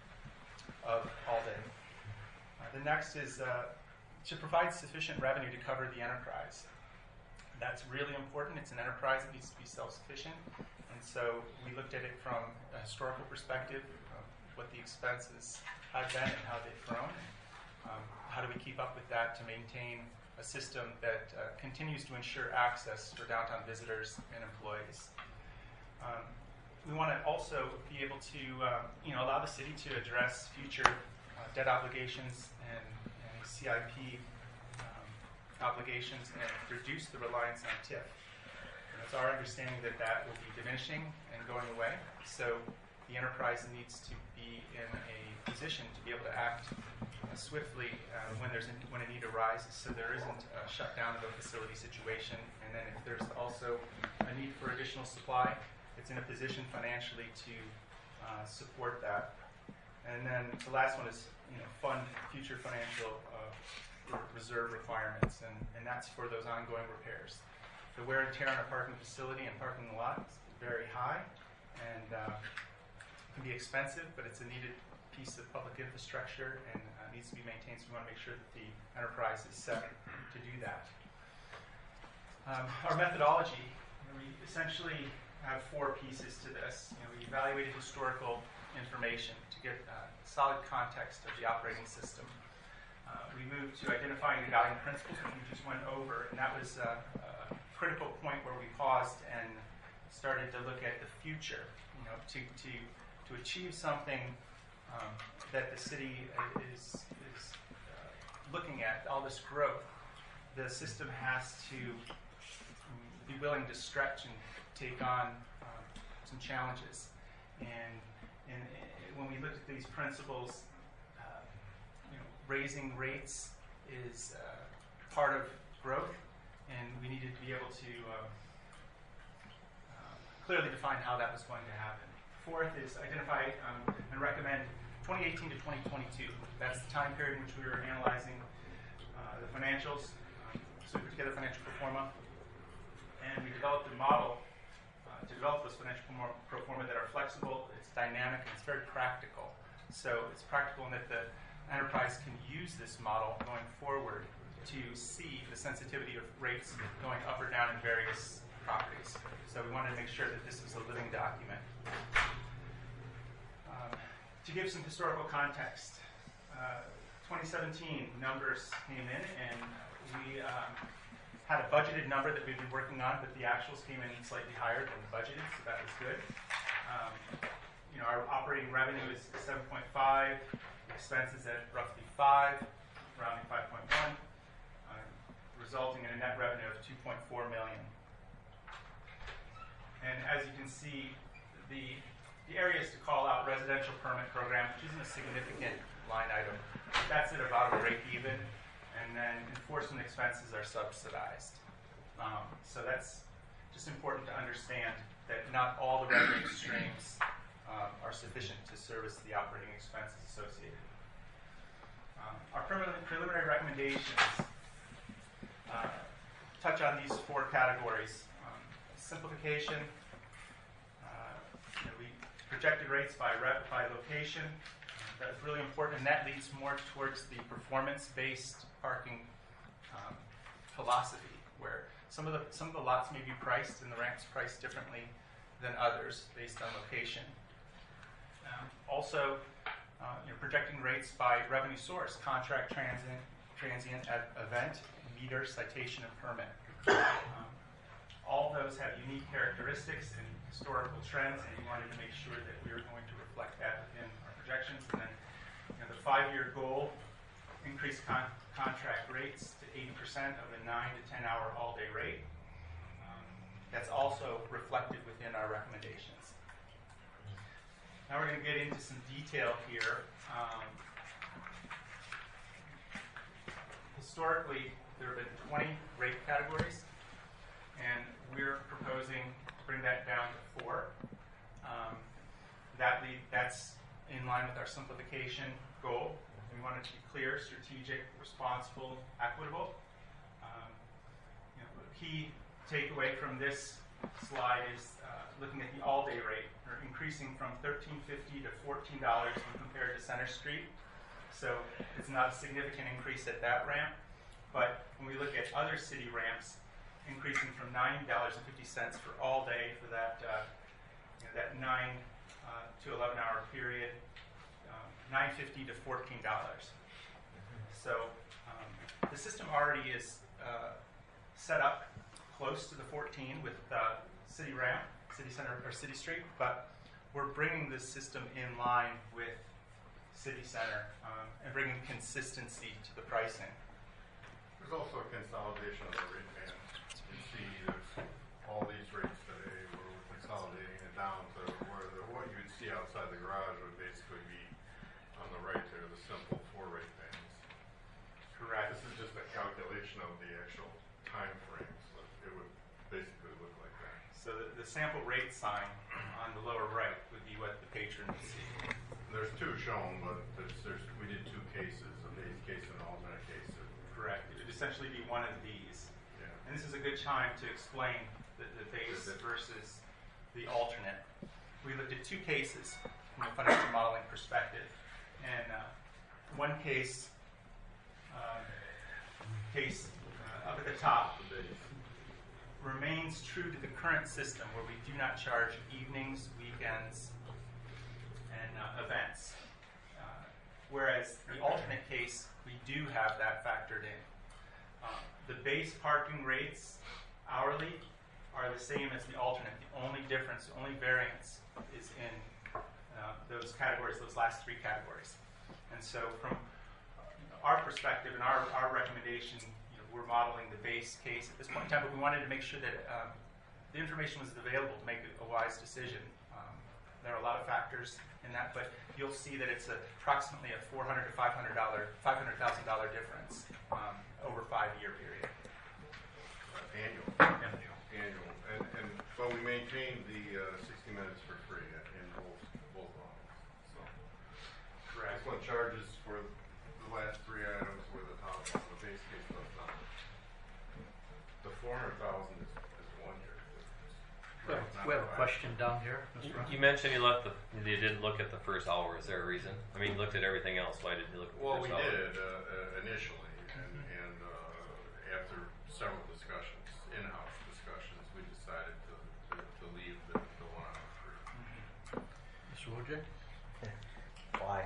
of all day. Uh, the next is uh, to provide sufficient revenue to cover the enterprise. That's really important. It's an enterprise that needs to be self-sufficient. And so we looked at it from a historical perspective, um, what the expenses have been and how they've grown. Um, how do we keep up with that to maintain a system that uh, continues to ensure access for downtown visitors and employees. Um, we want to also be able to uh, you know, allow the city to address future uh, debt obligations and, and C I P um, obligations and reduce the reliance on T I F. And it's our understanding that that will be diminishing and going away. So the enterprise needs to be in a position to be able to act uh, swiftly uh, when there's a, when a need arises, so there isn't a shutdown of a facility situation. And then if there's also a need for additional supply, it's in a position financially to uh, support that. And then the last one is, you know, fund future financial uh, re- reserve requirements, and, and that's for those ongoing repairs. The wear and tear on a parking facility and parking lot is very high, and uh, can be expensive, but it's a needed piece of public infrastructure and uh, needs to be maintained. So we want to make sure that the enterprise is set to do that. Um, our methodology, we essentially have four pieces to this. You know, we evaluated historical information to get uh, solid context of the operating system. Uh, we moved to identifying the guiding principles, which we just went over, and that was uh, a critical point where we paused and started to look at the future. You know, to to to achieve something um, that the city is is uh, looking at, all this growth, the system has to um, be willing to stretch and take on um, some challenges. And, and, and when we look at these principles, uh, you know, raising rates is uh, part of growth, and we needed to be able to uh, uh, clearly define how that was going to happen. Fourth is identify um, and recommend twenty eighteen to twenty twenty-two. That's the time period in which we were analyzing uh, the financials. Um, so we put together financial pro forma, and we developed a model uh, to develop those financial pro forma that are flexible, it's dynamic, and it's very practical. So it's practical in that the enterprise can use this model going forward to see the sensitivity of rates going up or down in various properties. So we wanted to make sure that this was a living document. Um, to give some historical context, uh, twenty seventeen numbers came in, and we um, had a budgeted number that we'd been working on, but the actuals came in slightly higher than budgeted, so that was good. Um, you know, our operating revenue is seven point five, expenses at roughly five, rounding five point one, uh, resulting in a net revenue of two point four million. And as you can see, the, the areas to call out: residential permit program, which isn't a significant line item. That's at about a break even. And then enforcement expenses are subsidized. Um, so that's just important to understand that not all the revenue streams um, are sufficient to service the operating expenses associated. Um, our preliminary, preliminary recommendations uh, touch on these four categories. Um, simplification, uh, you know, we projected rates by rep, by location. That's really important, and that leads more towards the performance-based parking um, philosophy, where some of the some of the lots may be priced and the ramps priced differently than others based on location. Um, also, uh, you know, projecting rates by revenue source: contract, transient, transient event, meter, citation, and permit. Um, all those have unique characteristics and historical trends, and we wanted to make sure that we were going to reflect that within our projections. And then, you know, the five-year goal, increase con- contract rates to eighty percent of a nine to ten hour all-day rate. Um, that's also reflected within our recommendations. Now we're going to get into some detail here. Um, historically, there have been twenty rate categories, and we're proposing to bring that down to four. Um, that lead, that's in line with our simplification goal. We want it to be clear, strategic, responsible, equitable. Um, you know, a key takeaway from this slide is uh, looking at the all-day rate, or increasing from thirteen fifty to fourteen dollars when compared to Center Street. So it's not a significant increase at that ramp. But when we look at other city ramps, increasing from nine dollars and fifty cents for all day for that uh, you know, that nine uh, to eleven hour period, um, nine fifty to fourteen dollars. So um, the system already is uh, set up close to the fourteen with uh, City Ramp, City Center, or City Street, but we're bringing this system in line with City Center um, and bringing consistency to the pricing. There's also a consolidation of the rate band. You see, there's all these rates today, we're consolidating it down to where the, what you'd see outside the garage would basically be on the right there, the simple four rate bands. Correct. This is just a calculation of the actual time frames. So it would basically look like that. So the, the sample rate sign on the lower right would be what the patron would see. There's two shown, but there's, there's, we did two cases, a base case and an alternate case. Correct. It would essentially be one of these. Yeah. And this is a good time to explain the, the base versus the alternate. We looked at two cases from a financial modeling perspective. And uh, one case, um, case uh, up at the top, remains true to the current system where we do not charge evenings, weekends, and uh, events. Uh, whereas the alternate case, we do have that factored in. Um, the base parking rates hourly are the same as the alternate. The only difference, the only variance is in uh, those categories, those last three categories. And so from our perspective and our, our recommendation, you know, we're modeling the base case at this point in time, but we wanted to make sure that um, the information was available to make a wise decision. Um, there are a lot of factors in that, but you'll see that it's a, approximately a four hundred to five hundred dollars, five hundred thousand dollars difference um, over a five-year period. Uh, annual. Annual. Annual. And, and but we maintain the uh, sixty minutes for free in both both models. So correct. This one charges for the last three items where the top one, the base case does not. The four hundred thousand is, is one year. We have, we have a question down here, Mister You, you mentioned you left the, you didn't look at the first hour. Is there a reason? I mean, you looked at everything else. Why didn't you look at the Well, first we hour? did uh, uh, initially, and, and uh, after several discussions, in-house discussions, we decided to, to, to leave the, the one on three. Mister Wojcik? Why?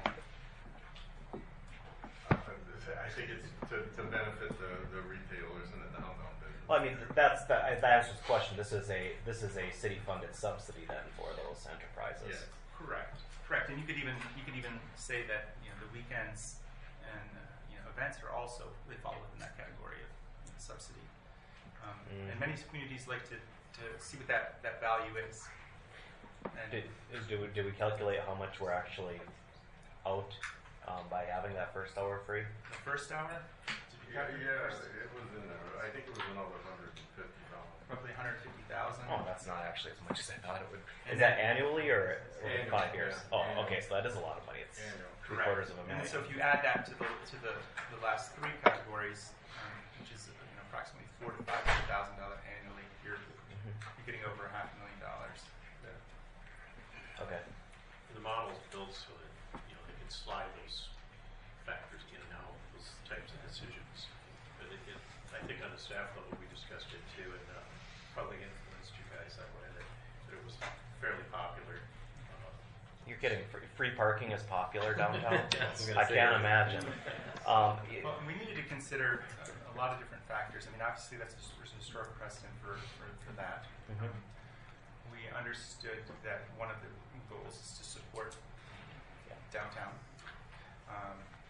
I think it's to, to benefit the, the retailers in the downtown business. Well, I mean, that's the, that answers the question. This is a this is a city-funded subsidy then for those enterprises. Yes. Correct. Correct. And you could even you could even say that you know the weekends and uh, you know events are also they fall within that category of you know, subsidy. Um, Mm. And many communities like to, to see what that, that value is. And Did, is, do, we, do we calculate how much we're actually out um, by having that first hour free? the first hour, did you Yeah, have your yeah, first? it was in there. I think it was another hundred and fifty dollars. Roughly one hundred fifty thousand. Oh, that's not actually as much as I thought it would. And Is that annually or, or Annual, five years? yeah. Oh, Annual. okay, so that is a lot of money. It's Annual. three Correct. quarters of a And million. so if you add that to the to the, the last three categories, um, which is you know, approximately four to five hundred thousand dollars annually, you're, Mhm. you're getting over a half a million dollars. Okay. The model is built so that, you know, they can slide those factors in and out, those types of decisions. But it, it, I think on the staff level, we discussed it too, and uh, probably influenced you guys that way, that, that it was fairly popular. Uh, You're kidding. Free, free parking is popular downtown? Yes. I can't imagine. Um, y- Well, we needed to consider a, a lot of different factors. I mean, obviously, that's just, there's a historic precedent for, for, for that. Mhm. We understood that one of the goals is to support downtown. Um,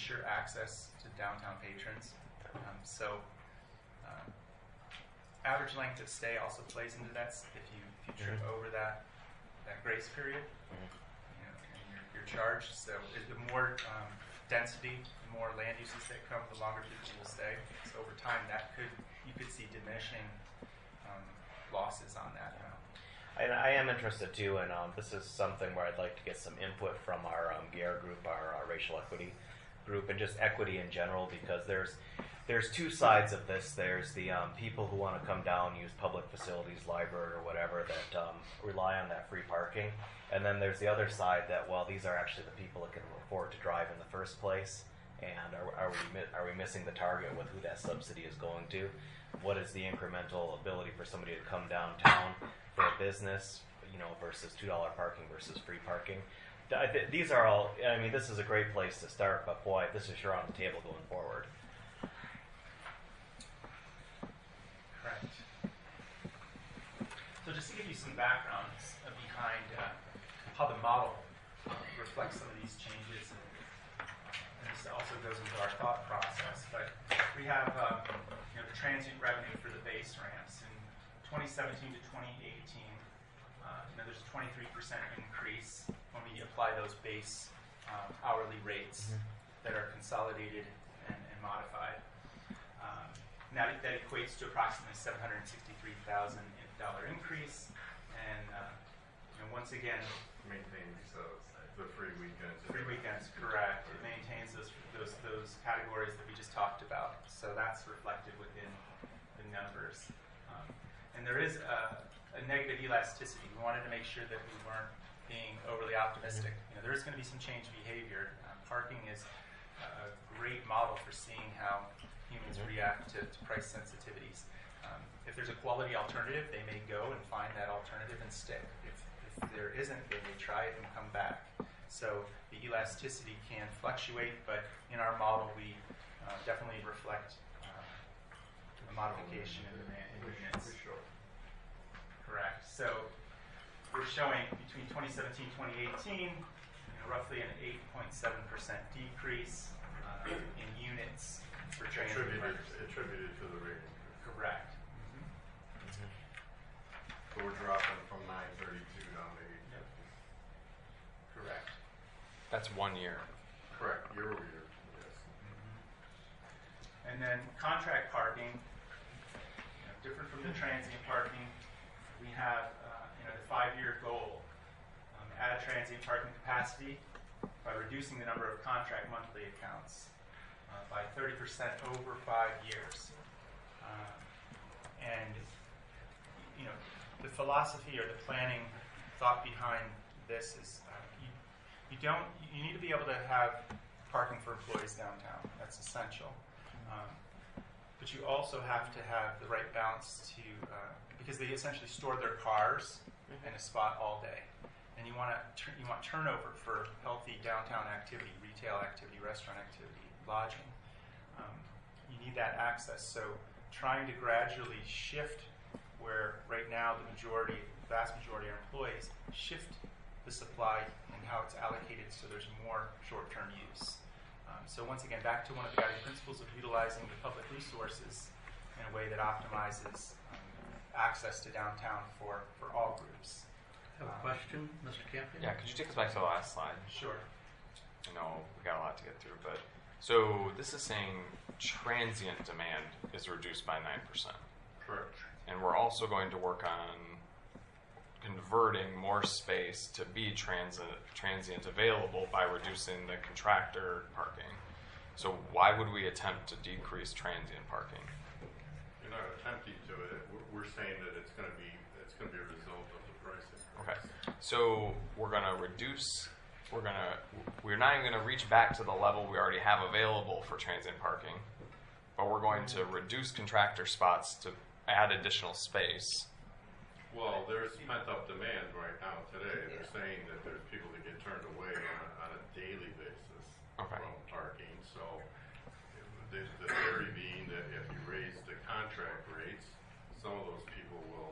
ensure access to downtown patrons. Um, so um, average length of stay also plays into that. If you, if you trip Mhm. over that that grace period, Mhm. you know, and you're, you're charged. So it- the more um, density, the more land uses that come, the longer people will stay. So over time, that could you could see diminishing um, losses on that. You know. And I am interested too, and um, this is something where I'd like to get some input from our um, G A R group, our uh, racial equity group, and just equity in general, because there's there's two sides of this. There's the um, people who want to come down, use public facilities, library or whatever, that um, rely on that free parking, and then there's the other side that, well, these are actually the people that can afford to drive in the first place, and are, are we mi- are we missing the target with who that subsidy is going to? What is the incremental ability for somebody to come downtown for a business, you know, versus two dollar parking versus free parking? Th- th- These are all, I mean, this is a great place to start, but boy, this is sure on the table going forward. Correct. So just to give you some background uh, behind uh, how the model uh, reflects some of these changes, and, and this also goes into our thought process. But we have um, you know, the transient revenue for the base ramps in twenty seventeen to twenty eighteen. Uh, you know, there's a twenty-three percent increase when we apply those base um, hourly rates Mhm. that are consolidated and, and modified. Um, and that, that equates to approximately seven hundred sixty-three thousand dollars increase. And uh, you know, once again, Maintains those, the free weekends. free weekends, correct. It maintains those, those, those categories that we just talked about. So that's reflected within the numbers. Um, and there is a, a negative elasticity. We wanted to make sure that we weren't being overly optimistic. You know, there is going to be some change behavior. Um, parking is a great model for seeing how humans react to, to price sensitivities. Um, if there's a quality alternative, they may go and find that alternative and stick. If, if there isn't, they may try it and come back. So the elasticity can fluctuate, but in our model, we uh, definitely reflect uh, a modification in demand in units. Correct. So we're showing between twenty seventeen and twenty eighteen, you know, roughly an eight point seven percent decrease uh, in units for transient Attributed, purposes. attributed to the rating. Correct. So we're dropping from nine thirty-two down to eight. Yep. Correct. That's one year. Correct, year over year, yes. And then contract parking, you know, different from the transient parking. We have uh, you know, the five-year goal, um, add transient parking capacity by reducing the number of contract monthly accounts uh, by thirty percent over five years. Um, and you know, the philosophy or the planning thought behind this is uh, you, you don't you need to be able to have parking for employees downtown. That's essential. Um, but you also have to have the right balance to uh, because they essentially store their cars in a spot all day, and you want to tur- you want turnover for healthy downtown activity, retail activity, restaurant activity, lodging. Um, you need that access. So trying to gradually shift where right now the majority, vast majority are employees, shift the supply and how it's allocated so there's more short-term use. Um, so once again, back to one of the guiding principles of utilizing the public resources in a way that optimizes um, access to downtown for, for all groups. Have a question, Mister Campion? Yeah, could you take us back to the last slide? Sure. I know we got a lot to get through, but so this is saying transient demand is reduced by nine percent. Correct. And we're also going to work on converting more space to be transit, transient available by reducing the contractor parking. So why would we attempt to decrease transient parking? You're not attempting to it, we're, we're saying that it's gonna be, it's gonna be a result of the pricing. Okay, so we're going to reduce, we're going to, we're not even going to reach back to the level we already have available for transient parking, but we're going to reduce contractor spots to add additional space. Well, there's pent-up demand right now today. They're saying that there's people that get turned away on a, on a daily basis Okay. from parking. So the, the theory being that if you raise the contract rates, some of those people will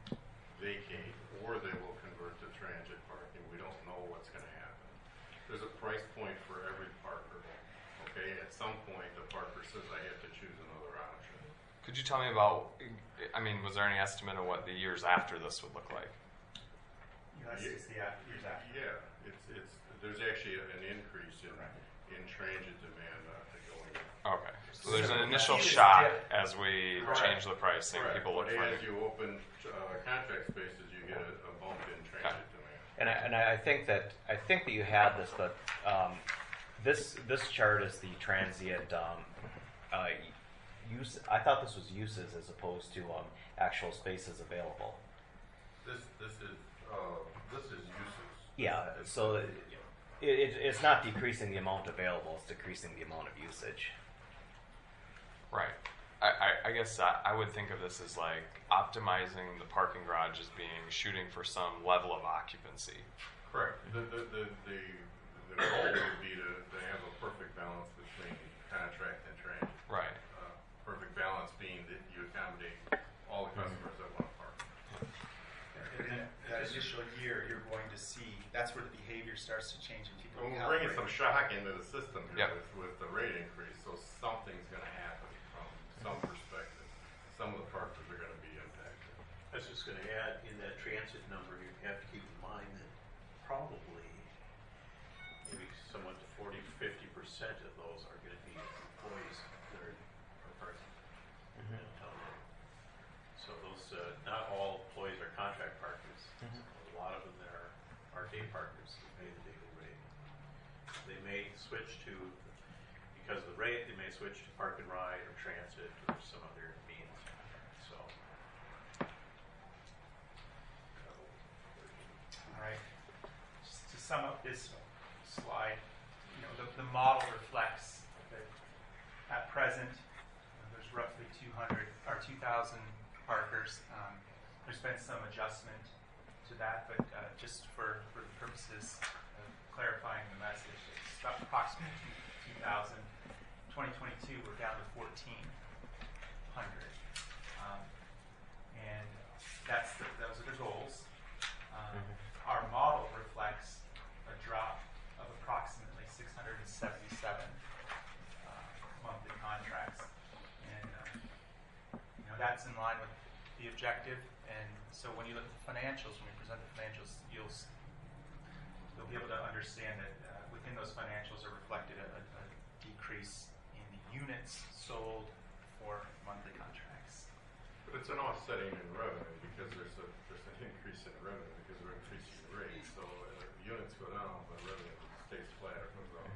vacate or they will convert to transit parking. We don't know what's going to happen. There's a price point for every parker. Okay, at some point the parker says I have to choose another option. Could you tell me about, I mean, was there any estimate of what the years after this would look like? Yes, it's the af- years after. Yeah, it's, it's, there's actually an increase in, in transit demand uh, going. Okay, so there's an So initial the shock dip. as we Correct. change the pricing. Correct. People look But for as new. you open uh, contract spaces, you get a, a bump in transit demand. And I, and I think that I think that you had this, but um, this this chart is the transient um, uh, use. I thought this was uses as opposed to um, actual spaces available. This, this is, uh, this is uses. Yeah, so it, it, it's not decreasing the amount available; it's decreasing the amount of usage. Right. I, I, I guess I, I would think of this as like optimizing the parking garage as being shooting for some level of occupancy. Correct. The, the, the, the, the goal would be to, to have a perfect balance between contract and transit. Right. Uh, perfect balance being that you accommodate all the customers that want to park. And in that initial year, you're going to see, that's where the behavior starts to change and people Well, we're bringing some calibrate. shock into the system here Yep. with, with the rate increase, so something's going to happen from some perspective. Some of the parkers are going to be impacted. I was just gonna add, in that transit number, you have to keep in mind that probably maybe somewhat to forty, fifty percent of those are gonna be employees that are, are parking in town. So those, uh, not all employees are contract parkers. A lot of them there are day parkers who pay the daily rate. They may switch to, because of the rate, they may switch to park and ride or transit or some other means, so. All right. Just to sum up this slide, you know, the, the model reflects that at present, you know, there's roughly two hundred or two thousand parkers. Um, there's been some adjustment to that, but uh, just for, for the purposes of clarifying the message, it's about approximately two thousand. twenty twenty-two, we're down to fourteen hundred. Um, and that's the, those are the goals. Um, Our model reflects a drop of approximately six hundred seventy-seven uh, monthly contracts. And uh, you know, that's in line with the objective. And so when you look at the financials, when we present the financials, you'll, s- you'll be able to understand that uh, within those financials are reflected a, a, a decrease in the units sold for monthly contracts. But it's an offsetting in revenue because there's a there's an increase in revenue because we're increasing the rate. So uh, units go down, but revenue stays flat or goes up.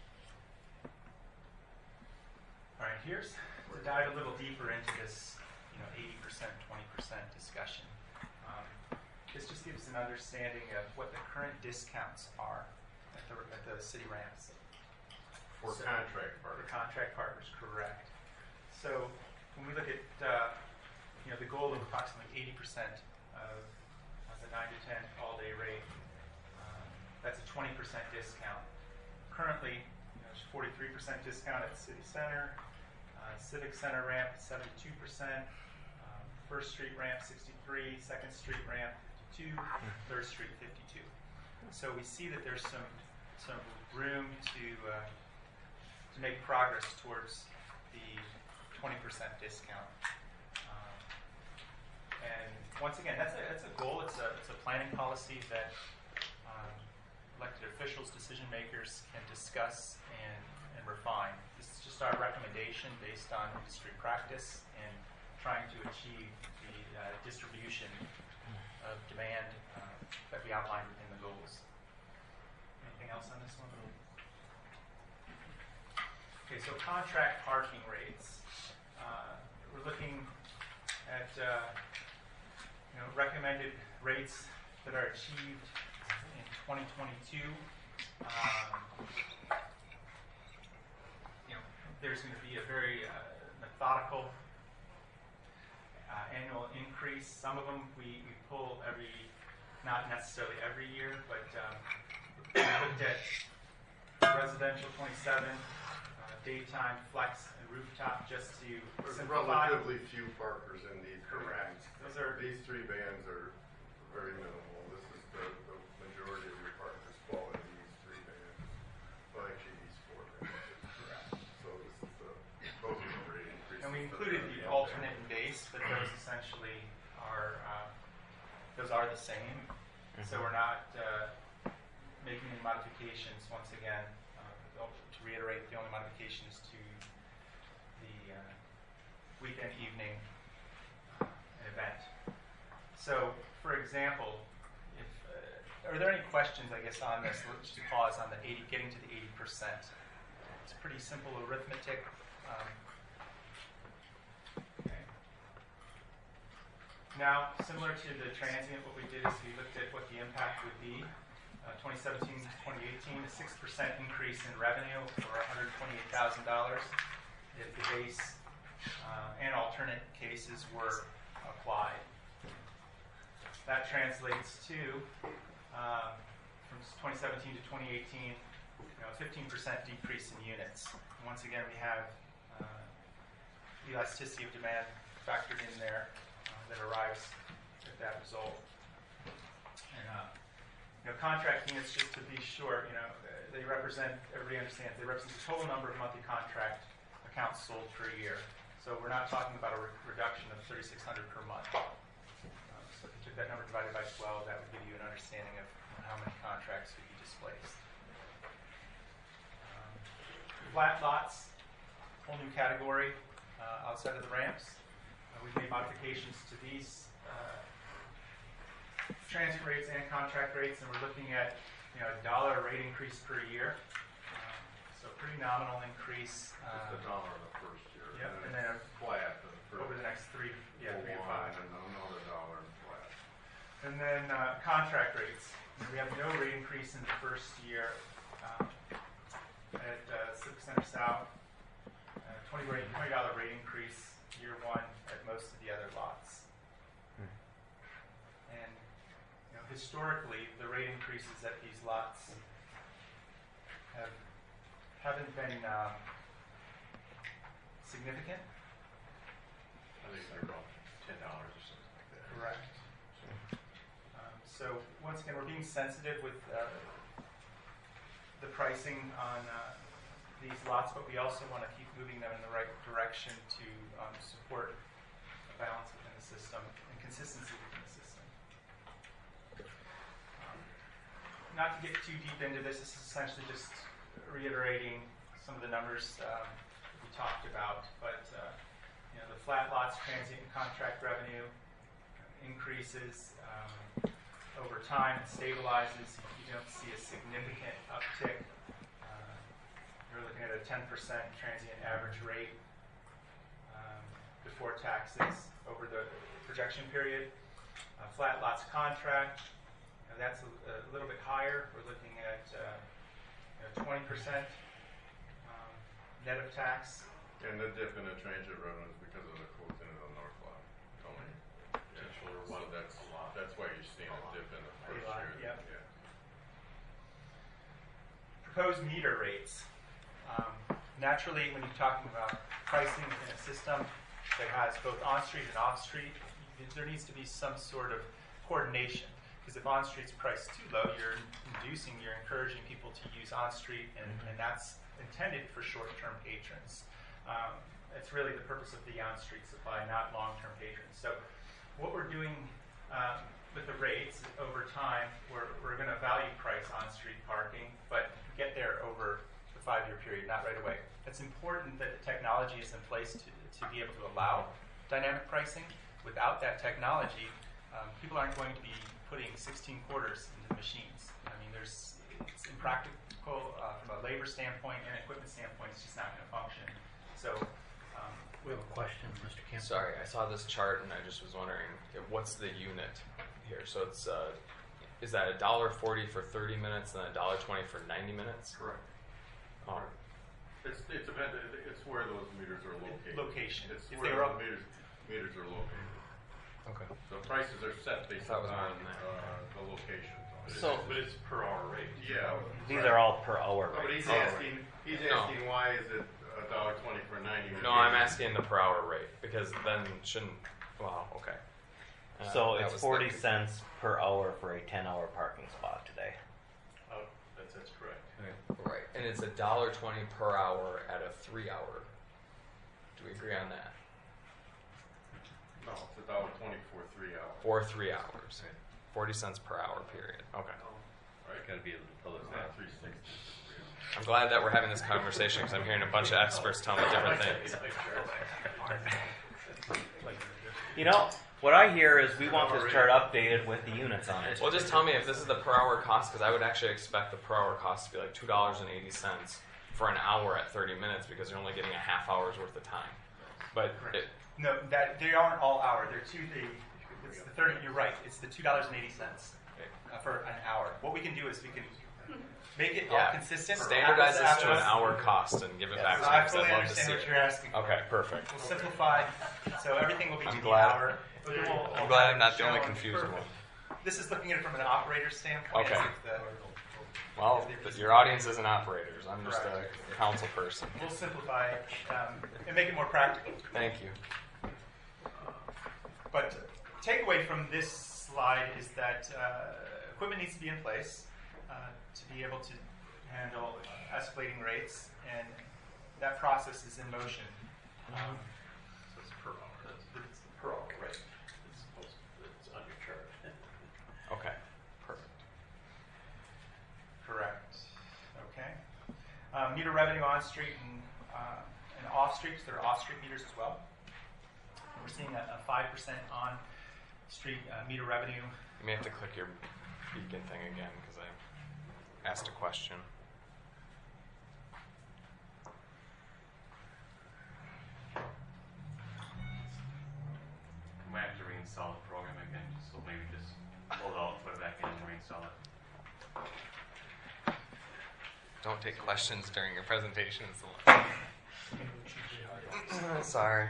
All right, here's to dive a little deeper into this, you know, eighty percent, twenty percent discussion. Um, this just gives an understanding of what the current discounts are at the, at the city ramps. For So- contract For partners. contract partners, correct. So when we look at, uh, you know, the goal of approximately eighty percent of, of the nine to ten all-day rate, um, that's a twenty percent discount. Currently, you know, there's forty-three percent discount at City Center, uh, Civic Center ramp seventy-two percent, um, First Street ramp sixty-three, Second Street ramp fifty-two, Third Street fifty-two. So we see that there's some some room to uh, to make progress towards the twenty percent discount. Um, and once again, that's a that's a goal. It's a it's a planning policy that um, elected officials, decision makers can discuss and, and refine. This is just our recommendation based on industry practice and trying to achieve the uh, distribution of demand uh, that we outlined within the goals. Anything else on this one? Okay, so contract parking rates. Uh, we're looking at uh, you know, recommended rates that are achieved in twenty twenty-two. Um, you know, there's going to be a very uh, methodical uh, annual increase. Some of them we, we pull every, not necessarily every year, but um, we looked at residential twenty-seven, uh, daytime flex and rooftop, just to There's simplify. relatively few parkers in these. three Correct. bands. Those are- These three bands are very minimal. This is the, the majority of your parkers fall in these three bands. Well, actually, these four bands. Correct. So included the alternate and base, but those essentially are, uh, those are the same. So we're not uh, making any modifications. Once again, uh, to reiterate, the only modification is to the uh, weekend evening uh, event. So, for example, if uh, are there any questions, I guess, on this? Let's just pause on the eighty, getting to the eighty percent. It's pretty simple arithmetic. Um, okay. Now, similar to the transient, what we did is we looked at what the impact would be. Uh, twenty seventeen to twenty eighteen, a six percent increase in revenue for one hundred twenty-eight thousand dollars if the base uh, and alternate cases were applied. That translates to, uh, from twenty seventeen to twenty eighteen, you know, a fifteen percent decrease in units. And once again, we have uh, elasticity of demand factored in there uh, that arrives at that result. And uh, you know, contract units, just to be sure, you know, they represent, everybody understands, they represent the total number of monthly contract accounts sold per year. So we're not talking about a re- reduction of thirty-six hundred per month. Um, so if you took that number divided by twelve, that would give you an understanding of how many contracts would be displaced. Um, flat lots, whole new category uh, outside of the ramps. Uh, we've made modifications to these uh, transit rates and contract rates, and we're looking at, you know, a dollar rate increase per year. Um, so pretty nominal increase. Uh, Just a dollar in the first year. Yep, and and then then it's flat for the first over the next three, yeah, three to one, five. and then another dollar in flat. And then uh, contract rates. We have no rate increase in the first year um, at uh, Civic Center South. Uh, twenty dollar rate increase year one at most of the other lots. Hmm. And you know, historically, the rate increases at these lots have haven't been um, significant. I think they're about ten dollars or something like that. Correct. Um, so once again, we're being sensitive with uh, the pricing on uh, these lots, but we also want to keep moving them in the right direction to um, support a balance within the system and consistency within the system. Um, not to get too deep into this, this is essentially just reiterating some of the numbers um, we talked about, but uh, you know, the flat lots, transient and contract revenue increases um, over time, it stabilizes. You don't see a significant uptick. Uh, you're looking at a ten percent transient average rate um, before taxes over the projection period. Uh, flat lots contract, uh, that's a, a little bit higher. We're looking at uh, you know, twenty percent um, net of tax. And the dip in the transit revenues because of the closing of the north lot. Tony. Yeah, so that's that's why you're seeing a dip in the first lot, year. yep. Yeah. Proposed meter rates. Um, naturally, when you're talking about pricing in a system that has both on-street and off-street, there needs to be some sort of coordination. Because if on-street's priced too low, you're inducing, you're encouraging people to use on-street, and, and that's intended for short-term patrons. Um, it's really the purpose of the on-street supply, not long-term patrons. So what we're doing um, with the rates over time, we're, we're going to value price on-street parking, but get there over the five-year period, not right away. It's important that the technology is in place to, to be able to allow dynamic pricing. Without that technology, um, people aren't going to be putting sixteen quarters into the machines. I mean, there's it's impractical uh, from a labor standpoint and equipment standpoint. It's just not going to function. So, um, We have a question, Mister Kemp. Sorry, I saw this chart and I just was wondering, uh, what's the unit here? So it's uh, is that a dollar forty for thirty minutes and a dollar twenty for ninety minutes? Correct. Oh. It's it's about it's where those meters are located. Location. It's If where they were those up- meters meters are located. Okay. The prices are set based That on was more than that. uh, the location. So, but it's per hour rate. Yeah. These right. are all per hour No, but rates. he's asking. He's No. asking why is it a dollar twenty for ninety? No, I'm asking the per hour rate because then shouldn't. Wow. Okay. Uh, So that it's was forty the- cents per hour for a ten hour parking spot today. Oh, that's, that's correct. Right, and it's a dollar twenty per hour at a three hour. Do we agree on that? No, it's a dollar twenty for three hours. For three hours. Forty cents per hour period. Okay. Right? Gotta be able to tell us It's that. not three sixty for three hours. I'm glad that we're having this conversation because I'm hearing a bunch of experts tell me different things. You know, what I hear is we want this chart updated with the units on it. Well, just tell me if this is the per hour cost, because I would actually expect the per hour cost to be like two dollars and eighty cents for an hour at thirty minutes because you're only getting a half hour's worth of time. But it, No, that they aren't all hour. They're two. They, it's the thirty. You're right. It's the two dollars and eighty cents uh, for an hour. What we can do is we can make it yeah, all consistent. standardize apples this to an apples. hour cost and give it Yes, back to me I because fully I'd love to understand see what it. you're asking. for. Okay, perfect. We'll simplify, so everything will be I'm to glad- the hour. But then we'll- I'm we'll glad have I'm not the only shown confused perfect. one. This is looking at it from an operator's standpoint. Okay. as if the- Well, but your audience isn't operators. I'm just a Correct. council person. We'll simplify um, and make it more practical. Thank you. But takeaway from this slide is that uh, equipment needs to be in place uh, to be able to handle escalating rates, and that process is in motion. Um, So it's per hour. That's, it's per hour, right? It's supposed, it's on your chart. Okay, perfect. Correct. Okay. Um, meter revenue on street and, uh, and off streets. There are off street meters as well. We're seeing a, a five percent on street uh, meter revenue. You may have to click your beacon thing again because I asked a question. Come back to reinstall the program again, so maybe just pull it out, put it back in and reinstall it. Don't take questions during your presentations. Sorry.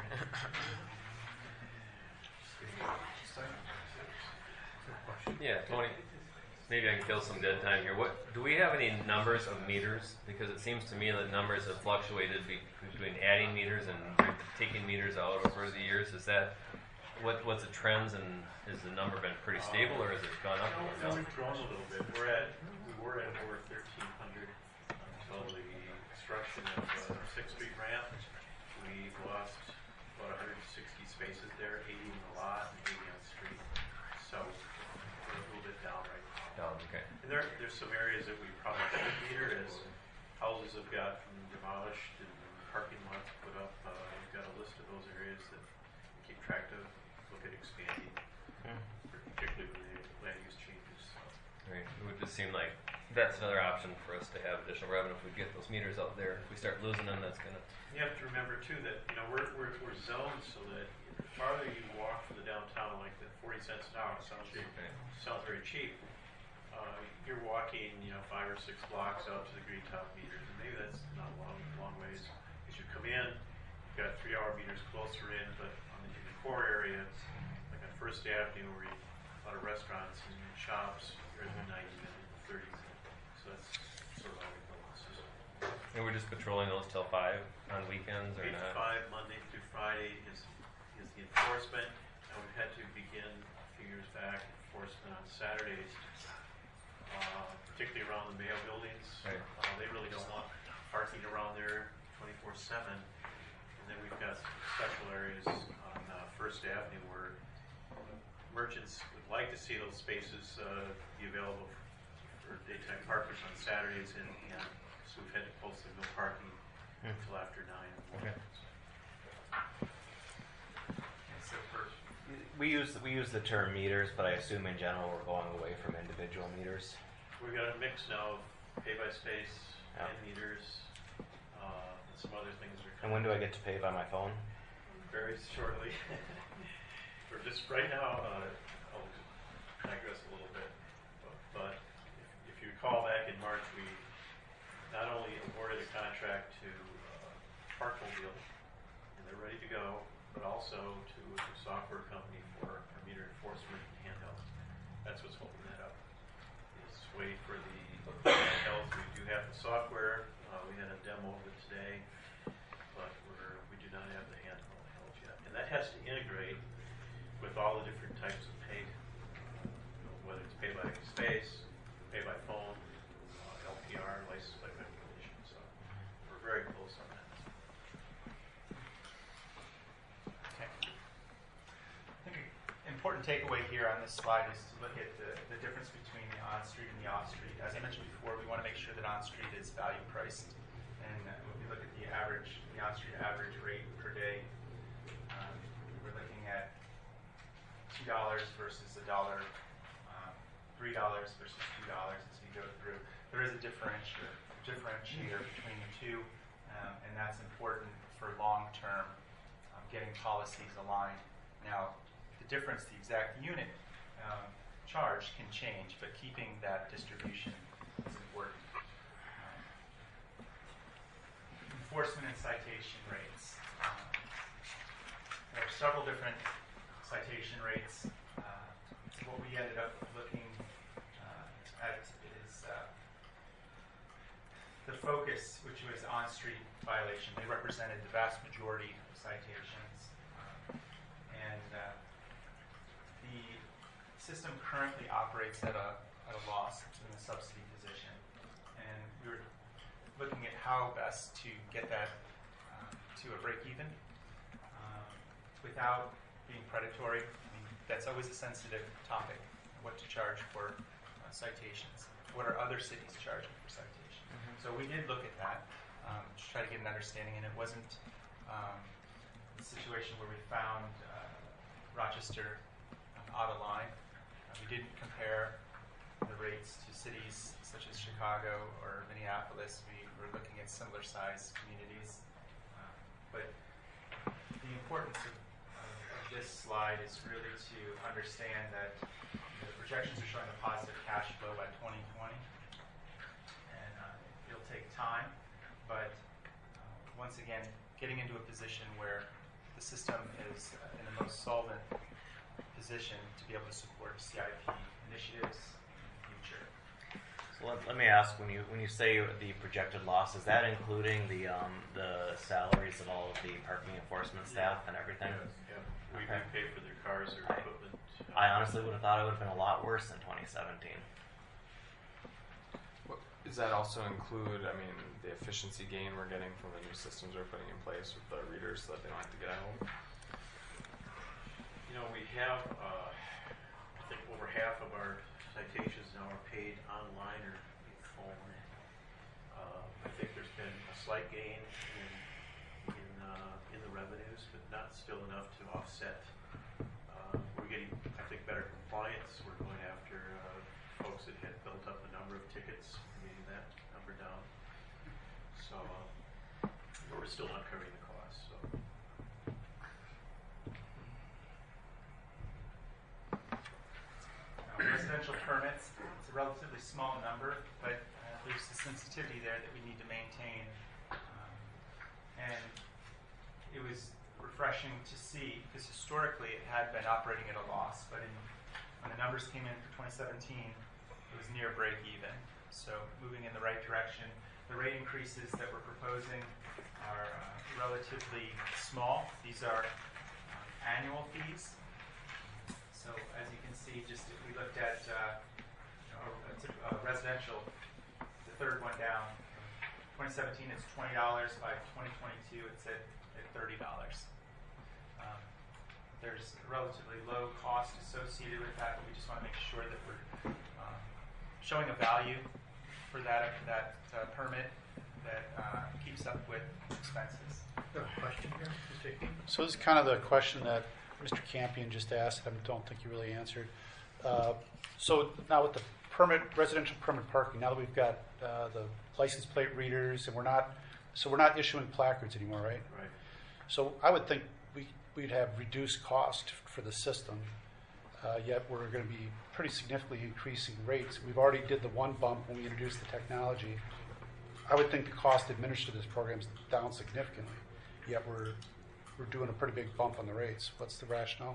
Yeah, Tony, maybe I can kill some dead time here. What, do we have any numbers of meters? Because it seems to me that numbers have fluctuated be, between adding meters and taking meters out over the years. Is that, what, what's the trends, and has the number been pretty stable, or has it gone up or No, down? we've grown a little bit. We're at, we were at over thirteen hundred until the construction of uh, Sixth Street ramp. We lost about one hundred sixty spaces there, eighty in the lot and eighty on the street. So we're a little bit down right now. Down, okay. And there, there's some areas that we probably should meter as houses have gotten demolished and parking lots put up. Uh, we've got a list of those areas that we keep track of, look at expanding, particularly with the land use changes. So. Right. It would just seem like that's another option for us to have additional revenue if we get those meters out there. If we start losing them, that's gonna. You have to remember too that you know we're we're, we're zoned so that the farther you walk from the downtown, like the forty cents an hour sounds cheap. Okay. Sounds very cheap. Uh, you're walking, you know, five or six blocks out to the green top meters, and maybe that's not a long long ways. As you come in, you've got three hour meters closer in, but on the, in the core area, like on First Avenue, where you a lot of restaurants and shops, you're in the nineties and the thirties. So that's sort of how we build the system. And we're just patrolling those till five on weekends or Eight to not? five, Monday through Friday is, is the enforcement. And we've had to begin a few years back enforcement on Saturdays, uh, particularly around the Mayo buildings. Right. Uh, they really don't want parking around there twenty-four seven. And then we've got some special areas on uh, First Avenue where merchants would like to see those spaces uh, be available for daytime parkers on Saturdays, and, and so we've had to post the no parking Hmm. until after nine. Okay. So for We use we use the term meters, but I assume in general we're going away from individual meters. We've got a mix now of pay by space, Yeah. and meters, uh, and some other things are And when coming do I get to pay by my phone? very shortly. We're just right now, uh, I'll digress a little bit, but, but if, if you recall back in March, we not only awarded a contract to uh, Parkmobile, and they're ready to go, but also to a software company for our meter enforcement and handheld. That's what's holding that up. Is wait for the handhelds. We do have the software. Uh, we had a demo of it today, but we're, we do not have the handhelds yet. And that has to integrate with all the different types of pay, you know, whether it's pay by space, pay by phone, uh, L P R, license plate recognition. So we're very close on that. Okay. takeaway here on this slide is to look at the, the difference between the on-street and the off-street. As I mentioned before, we want to make sure that on-street is value priced. And uh, when we look at the average, the on-street average rate per day, um, we're looking at two dollars versus a dollar, um, three dollars versus two dollars as we go through. There is a differentiator, differentiator between the two, um, and that's important for long-term um, getting policies aligned. Now, the difference, the exact unit um, charge can change, but keeping that distribution is important. Um, enforcement and citation rates. Um, there are several different citation rates. Uh, what we ended up looking uh, at is uh, the focus, which was on-street violation. They represented the vast majority of citations. Um, and uh, the system currently operates at a, at a loss in the subsidy position. And we were looking at how best to get that um, to a break-even um, without being predatory. I mean, that's always a sensitive topic, what to charge for uh, citations. What are other cities charging for citations? Mm-hmm. So we did look at that um, to try to get an understanding, and it wasn't um, a situation where we found uh, Rochester um, out of line. Uh, we didn't compare the rates to cities such as Chicago or Minneapolis. We were looking at similar sized communities. Uh, but the importance of this slide is really to understand that the projections are showing a positive cash flow by twenty twenty, and uh, it'll take time, but uh, once again, getting into a position where the system is in the most solvent position to be able to support C I P initiatives in the future. So let, let me ask, when you when you say the projected loss, is that including the um, the salaries of all of the parking enforcement staff and everything? Yes, yeah. We, Okay. we pay for their cars, their I- equipment. I honestly would have thought it would have been a lot worse in twenty seventeen. What, does that also include, I mean, the efficiency gain we're getting from the new systems we're putting in place with the readers so that they don't have to get out? You know, we have, uh, I think over half of our citations now are paid online or phone. Uh, I think there's been a slight gain in, in, uh, in the revenues, but not still enough to offset. Uh, we're getting, I think, better compliance. We're going after uh, folks that had built up a number of tickets, getting that number down. So, uh, but we're still not covering the cost. So. Uh, residential permits, it's a relatively small number, but uh, there's the sensitivity there that we need to maintain. Um, and it was refreshing to see, because historically it had been operating at a loss, but in, when the numbers came in for twenty seventeen, it was near break even. So moving in the right direction. The rate increases that we're proposing are uh, relatively small. These are um, annual fees. So as you can see, just if we looked at uh, you know, a, typ- a residential, the third one down, twenty seventeen it's twenty dollars. By twenty twenty-two it's at, at thirty dollars. Um, there's a relatively low cost associated with that, but we just want to make sure that we're um, showing a value for that that uh, permit that uh, keeps up with expenses. Got a question here, Mister Hickey? So this is kind of the question that Mister Campion just asked. I don't think you really answered. Uh, so now with the permit, residential permit parking, now that we've got uh, the license plate readers, and we're not, so we're not issuing placards anymore, right? Right. So I would think we we'd have reduced cost for the system. Uh, yet we're going to be pretty significantly increasing rates. We've already did the one bump when we introduced the technology. I would think the cost to administer this program is down significantly. Yet we're we're doing a pretty big bump on the rates. What's the rationale?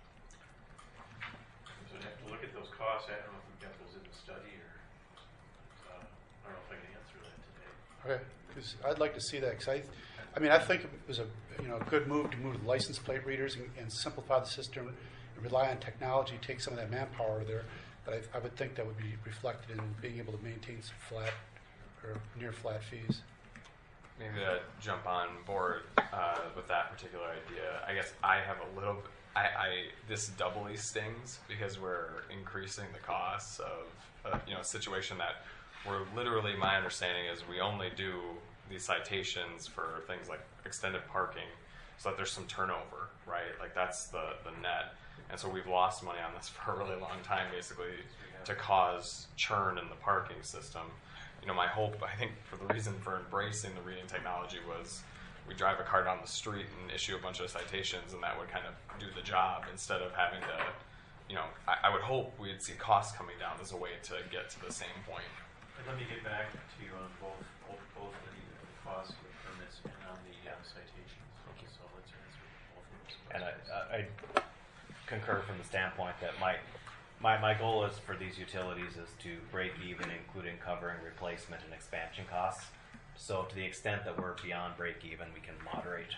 So we have to look at those costs. I don't know if we've got those in the study or, uh, I don't know if I can answer that today. Okay, because I'd like to see that. Because I, I mean, I think it was a you know a good move to move to the license plate readers and, and simplify the system and rely on technology, take some of that manpower there. But I, I would think that would be reflected in being able to maintain some flat or near flat fees. Maybe to jump on board uh, with that particular idea, I guess I have a little bit, I, I this doubly stings because we're increasing the costs of uh, you know a situation that we're literally, my understanding is we only do these citations for things like extended parking so that there's some turnover, right? Like that's the, the net. And so we've lost money on this for a really long time, basically, to cause churn in the parking system. You know, my hope, I think, for the reason for embracing the reading technology was we drive a car down the street and issue a bunch of citations, and that would kind of do the job instead of having to, you know, I, I would hope we'd see costs coming down as a way to get to the same point. Let me get back to you on both, both, both the, the cost of the permits and on the uh, citations. Okay. So let's answer both of those questions. And I, I concur from the standpoint that my, my my goal is for these utilities is to break even, including covering replacement and expansion costs. So to the extent that we're beyond break even, we can moderate.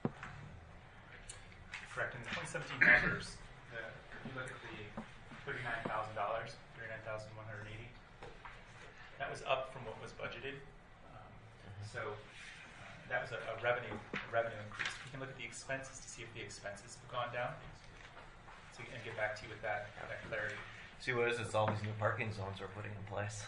Correct. In the twenty seventeen numbers, the, if you look at the thirty-nine thousand dollars, thirty-nine thousand one hundred eighty, that was up from what was budgeted. Um, so uh, that was a, a revenue a revenue increase. We can look at the expenses to see if the expenses have gone down. So we can get back to you with that, that clarity. See what it is? It's all these new parking zones we're putting in place.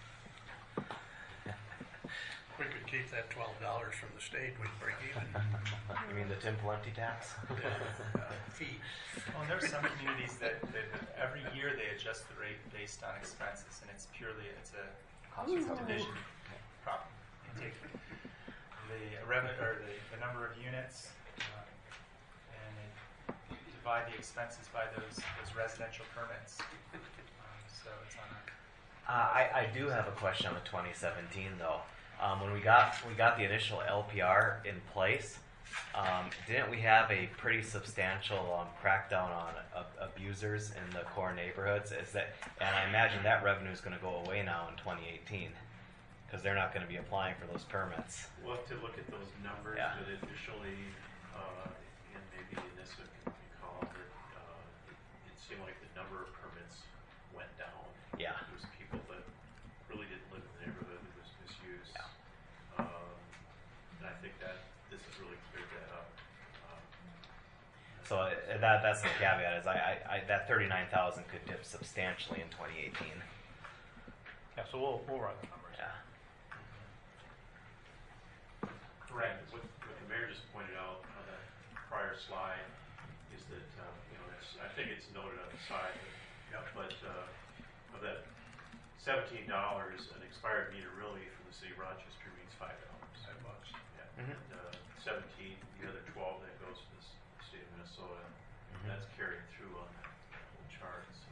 We could keep that twelve dollars from the state, we'd break even. You mean the Tim Pawlenty tax? uh, fee. Well, and there are some communities that, that every year they adjust the rate based on expenses, and it's purely it's a cost division problem. You take the revenue or the, the number of units, um, and they divide the expenses by those those residential permits. Um, so it's on. A, Uh, I, I do have a question on the twenty seventeen though. Um, when we got we got the initial L P R in place, um, didn't we have a pretty substantial um, crackdown on uh, abusers in the core neighborhoods? Is that, and I imagine that revenue is going to go away now in twenty eighteen because they're not going to be applying for those permits. We'll have to look at those numbers, Yeah. but initially, uh, and maybe in this would recall that uh, it seemed like the number of permits went down. Yeah. There was people that really didn't live in the neighborhood, there was misuse. Yeah. Um, and I think that this has really cleared that up. Um, So uh, that that's the caveat is I, I, I that thirty-nine thousand could dip substantially in twenty eighteen. Yeah, so we'll, we'll run the numbers. Yeah. Correct. What, what the mayor just pointed out on that prior slide is that, um, you know, it's, I think it's noted on the side, but, but uh, of that seventeen dollars, an expired meter really from the city of Rochester means five dollars. Five bucks. Yeah. Mhm. And, uh, seventeen, the other twelve that goes to the s- state of Minnesota. Mhm. And that's carried through on that whole chart, so.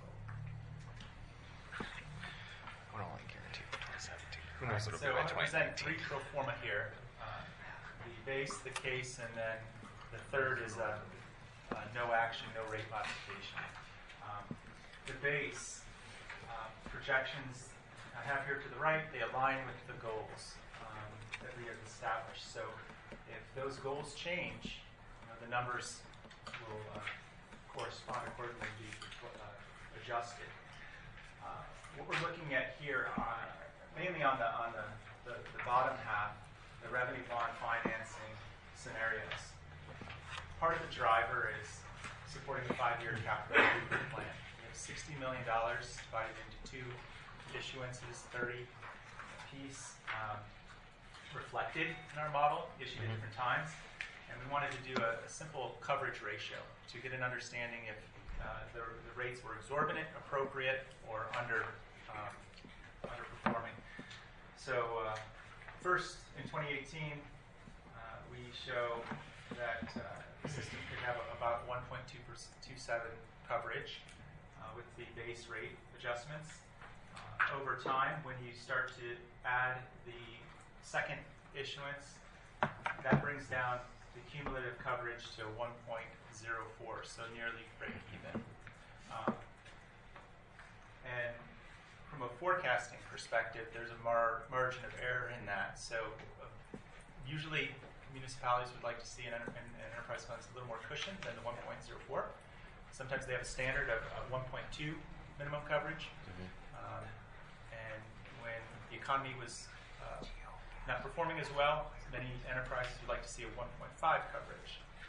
We're only guaranteed for twenty seventeen. Who Right, knows what it'll so be by I'm twenty presenting nineteen? three pro forma here. Uh, the base, the case, and then the third is a, uh, no action, no rate modification. Um, the base um, projections I have here to the right, they align with the goals um, that we have established. So if those goals change, you know, the numbers will uh, correspond accordingly, be uh, adjusted. Uh, what we're looking at here, uh, mainly on the on the, the, the bottom half, the revenue bond financing scenarios. Part of the driver is supporting the five-year capital improvement plan. We have sixty million dollars divided into two issuances, thirty apiece, um, reflected in our model, issued at different times. And we wanted to do a, a simple coverage ratio to get an understanding if uh, the, the rates were exorbitant, appropriate, or under um, underperforming. So uh, first, in twenty eighteen, uh, we show that uh, the system could have a, about one point two seven coverage uh, with the base rate adjustments. Uh, over time, when you start to add the second issuance, that brings down the cumulative coverage to one point zero four, so nearly break even. Um, and from a forecasting perspective, there's a mar- margin of error in that. So uh, usually municipalities would like to see an, enter- an enterprise fund that's a little more cushioned than the one point zero four. Sometimes they have a standard of uh, one point two minimum coverage. Mhm. Um, and when the economy was uh, not performing as well, many enterprises would like to see a one point five coverage, which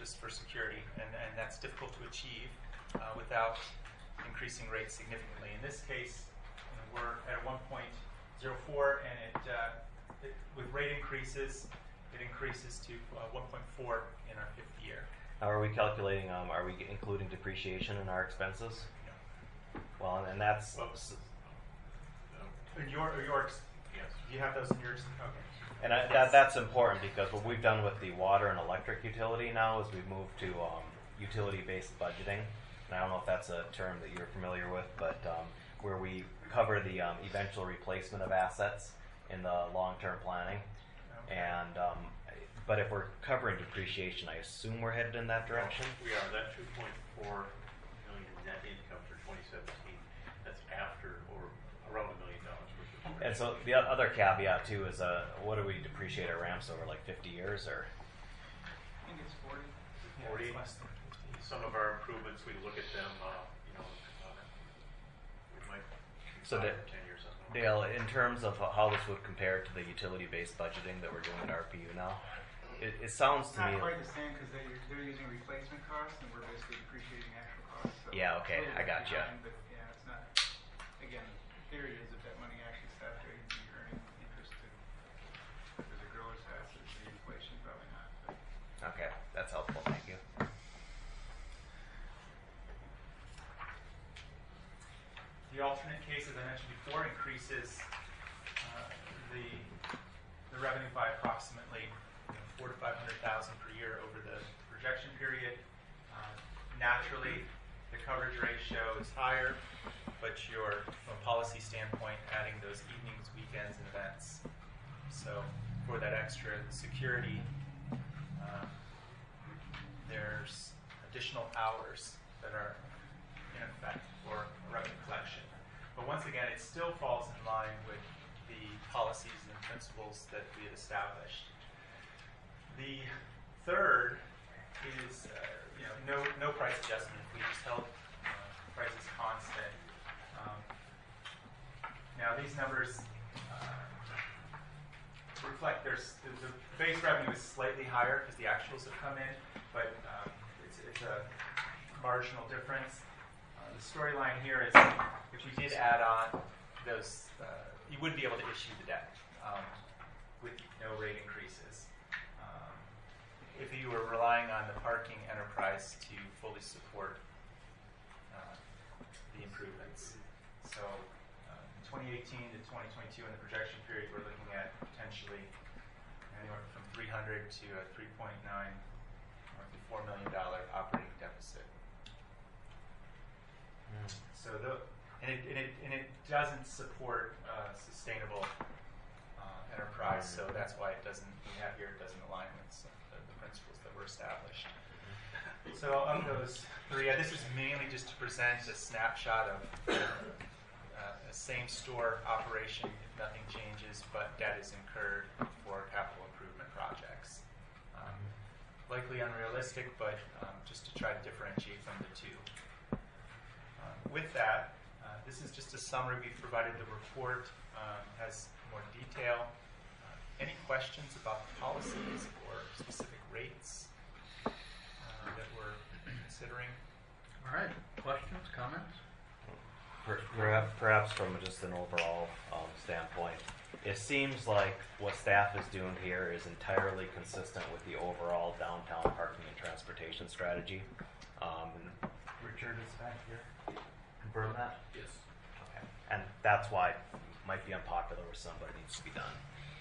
just for security, and, and that's difficult to achieve uh, without increasing rates significantly. In this case, you know, we're at a one point zero four, and it, uh, it with rate increases, it increases to uh, one point four in our fifth year. How are we calculating? Um, are we including depreciation in our expenses? Well, and that's Well, In your, your, yes. do you have those in yours? Okay. and I, that that's important because what we've done with the water and electric utility now is we've moved to um, utility-based budgeting. And I don't know if that's a term that you're familiar with, but um, where we cover the um, eventual replacement of assets in the long-term planning. Okay. And um, but if we're covering depreciation, I assume we're headed in that direction. We are. That two point four million net income for twenty seventeen. That's after or around a million dollars worth of. And so the o- other caveat too is, uh, what do we depreciate our ramps over, like fifty years or? I think it's forty. Yeah, forty. it's less than Some of our improvements, we look at them, uh, you know, uh, we might So decide that- for ten years. I don't know. Dale, in terms of how this would compare to the utility-based budgeting that we're doing at R P U now, it, it sounds It's to not me. quite the same because they're, they're using replacement costs and we're basically depreciating actual costs. So Yeah, okay, it's a I little bit gotcha. behind, But yeah, it's not, again, the theory is if that money actually stops there, you'd be earning interest to, as a grower's house, it's the inflation, probably not. But Okay, that's helpful. Thank you. The alternate case, as I mentioned before, increases uh, the the revenue by approximately you know, four to five hundred thousand per year over the projection period. Uh, naturally, the coverage ratio is higher, but you're, from a policy standpoint, adding those evenings, weekends, and events. So for that extra security, uh, there's additional hours that are in effect for revenue collection. But once again, it still falls in line with the policies and principles that we have established. The third is uh, you know no no price adjustment. If we just held uh, prices constant. Um, now these numbers uh, reflect there's the, the base revenue is slightly higher because the actuals have come in, but um, it's, it's a marginal difference. Uh, the storyline here is if we did add on those, uh, you would be able to issue the debt um, with no rate increases. Um, if you were relying on the parking enterprise to fully support uh, the improvements. So uh, twenty eighteen to twenty twenty-two in the projection period, we're looking at potentially anywhere from three hundred to a three point nine or four million dollar operating deficit. So the, and it, and it, and it doesn't support uh, sustainable uh, enterprise, so that's why it doesn't, we have here, it doesn't align with some of the, the principles that were established. So of those three, uh, this is mainly just to present a snapshot of uh, a same-store operation if nothing changes, but debt is incurred for capital improvement projects. Um, likely unrealistic, but um, just to try to differentiate from the two. Um, with that, uh, this is just a summary. We've provided the report, um, has more detail. Uh, any questions about the policies or specific rates uh, that we're considering? All right, questions, comments? Per- Perhaps, perhaps from just an overall um, standpoint, it seems like what staff is doing here is entirely consistent with the overall downtown parking and transportation strategy. Um, Richard is back here. Confirm that? Yes. Okay. And that's why it might be unpopular with some, but it needs to be done.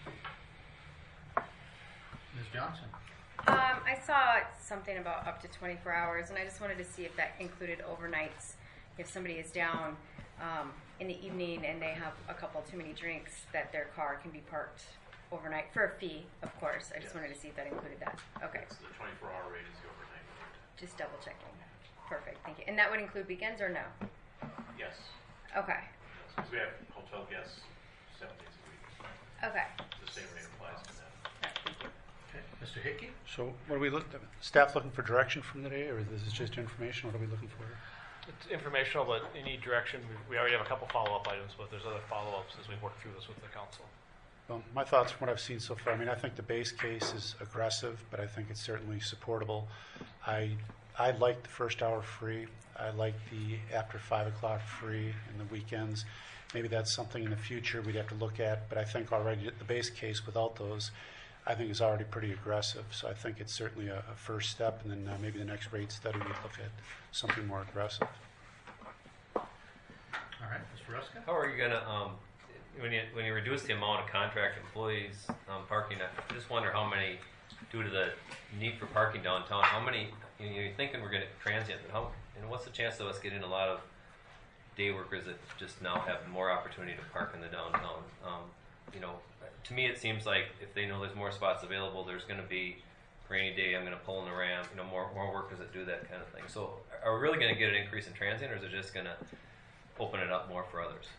Miz Johnson? Um, I saw something about up to twenty-four hours, and I just wanted to see if that included overnights. If somebody is down um, in the evening and they have a couple too many drinks, that their car can be parked overnight for a fee, of course. I just Yes. wanted to see if that included that. Okay, So the twenty-four hour rate is the overnight rate. just double checking. Perfect, thank you. And that would include weekends or no? Yes. Okay, Because we have hotel guests seven days a week. okay. The same rate applies to them. All right, thank you. Okay, Mister Hickey? So what are we looking, staff looking for direction from today, or this is just information? What are we looking for? It's informational, but any direction, we- we already have a couple follow-up items, but there's other follow-ups as we work through this with the council. Well, my thoughts from what I've seen so far, I mean, I think the base case is aggressive, but I think it's certainly supportable. I, I like the first hour free. I like the after five o'clock free and the weekends. Maybe that's something in the future we'd have to look at, but I think already the base case without those, I think is already pretty aggressive. So I think it's certainly a, a first step, and then uh, maybe the next rate study we'd look at something more aggressive. All right, Mister Ruska? How are you gonna, um, when you, when you reduce the amount of contract employees, um, parking, I just wonder how many, due to the need for parking downtown, how many, you know, you're thinking we're gonna transient, but how, you know, what's the chance of us getting a lot of day workers that just now have more opportunity to park in the downtown? Um, you know, to me, it seems like if they know there's more spots available, there's gonna be, for any day, I'm gonna pull in the ramp, you know, more, more workers that do that kind of thing. So are we really gonna get an increase in transient, or is it just gonna open it up more for others?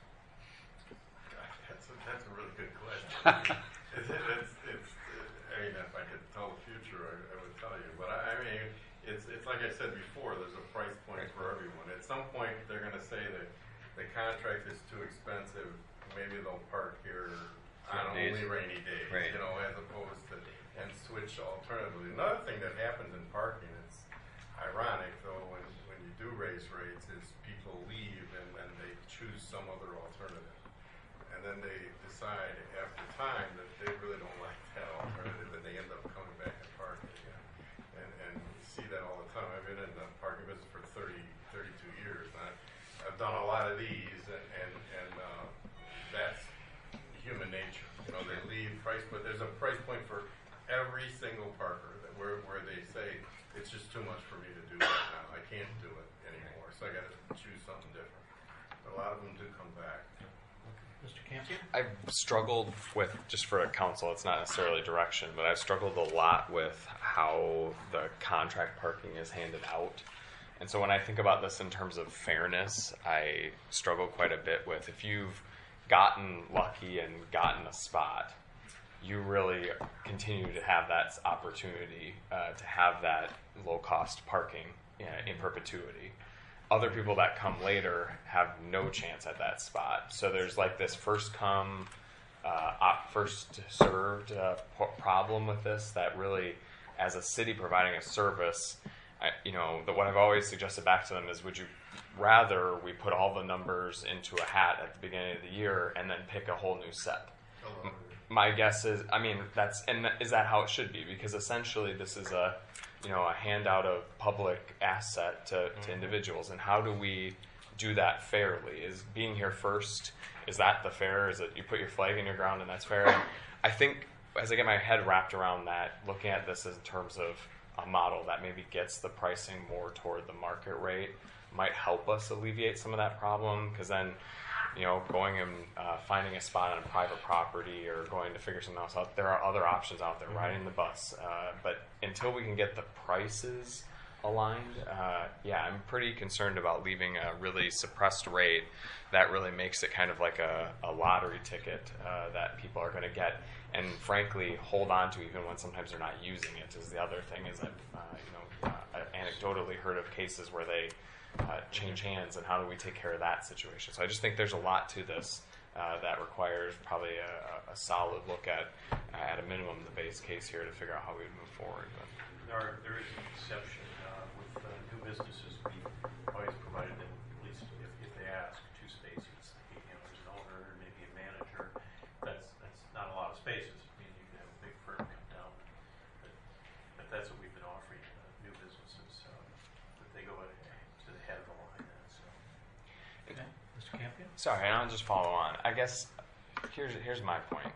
That's a, that's a really good question. it's, it's, it's, I mean, if I could tell the future, I, I would tell you. But I, I mean, it's, it's like I said before, there's a price point for everyone. At some point, they're going to say that the contract is too expensive. Maybe they'll park here on Days. only rainy days, Right. you know, as opposed to, and switch alternatively. Another thing that happens in parking, it's ironic though, when, when you do raise rates, is people leave and then they choose some other alternative. And then they decide after time that they really don't like that alternative, and they end up coming back and parking again. And, and you see that all the time. I've been in the parking business for thirty, thirty-two years, and I, I've done a lot of these, and, and, and uh, that's human nature. You know, they leave price, but there's a price point for every single parker that where, where they say, it's just too much for me to do that now. I can't do it anymore, so I got to choose something different. But a lot of them do come back. Mister Campion? I've struggled with, just for a council, it's not necessarily direction, but I've struggled a lot with how the contract parking is handed out. And so when I think about this in terms of fairness, I struggle quite a bit with, if you've gotten lucky and gotten a spot, you really continue to have that opportunity uh, to have that low-cost parking uh, in perpetuity. Other people that come later have no chance at that spot. So there's like this first come, uh, op- first served uh, p- problem with this that really, as a city providing a service, I, you know, the, what I've always suggested back to them is, would you rather we put all the numbers into a hat at the beginning of the year and then pick a whole new set? M- my guess is, I mean, that's, and is that how it should be? Because essentially this is a, you know, a handout of public asset to, Mm-hmm. to individuals. And how do we do that fairly? Is being here first, is that the fair? Is it you put your flag in your ground and that's fair? I think as I get my head wrapped around that, looking at this in terms of a model that maybe gets the pricing more toward the market rate might help us alleviate some of that problem. Because then, you know, going and uh, finding a spot on a private property or going to figure something else out, there are other options out there, riding the bus. Uh, but until we can get the prices aligned, uh, yeah, I'm pretty concerned about leaving a really suppressed rate that really makes it kind of like a, a lottery ticket uh, that people are going to get and frankly hold on to even when sometimes they're not using it. Is the other thing is that, uh, you know, uh, I've anecdotally heard of cases where they Uh, change hands, and how do we take care of that situation? So I just think there's a lot to this uh, that requires probably a, a solid look at, uh, at a minimum, the base case here to figure out how we would move forward. But There, are, there is an exception uh, with uh, new businesses. We always provided them, at least if, if they ask, two spaces. You know, there's an owner and maybe a manager. That's that's not a lot of spaces. I mean, you can have a big firm come down, but, but that's what we've been offering uh, new businesses uh, that they go ahead to the head of the line. Then, so. Okay. Mister Campion? sorry, and I'll just follow on. I guess here's here's my point.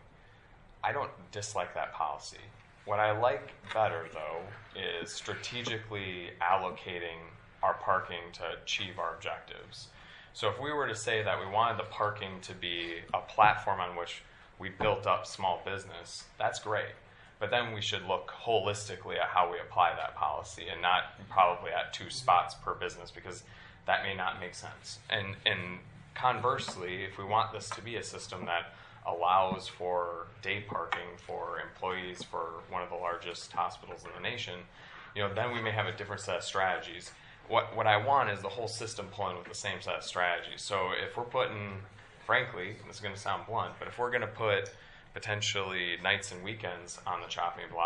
I don't dislike that policy. What I like better, though, is strategically allocating our parking to achieve our objectives. So if we were to say that we wanted the parking to be a platform on which we built up small business, that's great. But then we should look holistically at how we apply that policy and not probably at two spots per business, because that may not make sense. And, and conversely, if we want this to be a system that allows for day parking for employees for one of the largest hospitals in the nation, you know, then we may have a different set of strategies. What what I want is the whole system pulling with the same set of strategies. So if we're putting, frankly, and this is going to sound blunt, but if we're going to put potentially nights and weekends on the chopping block,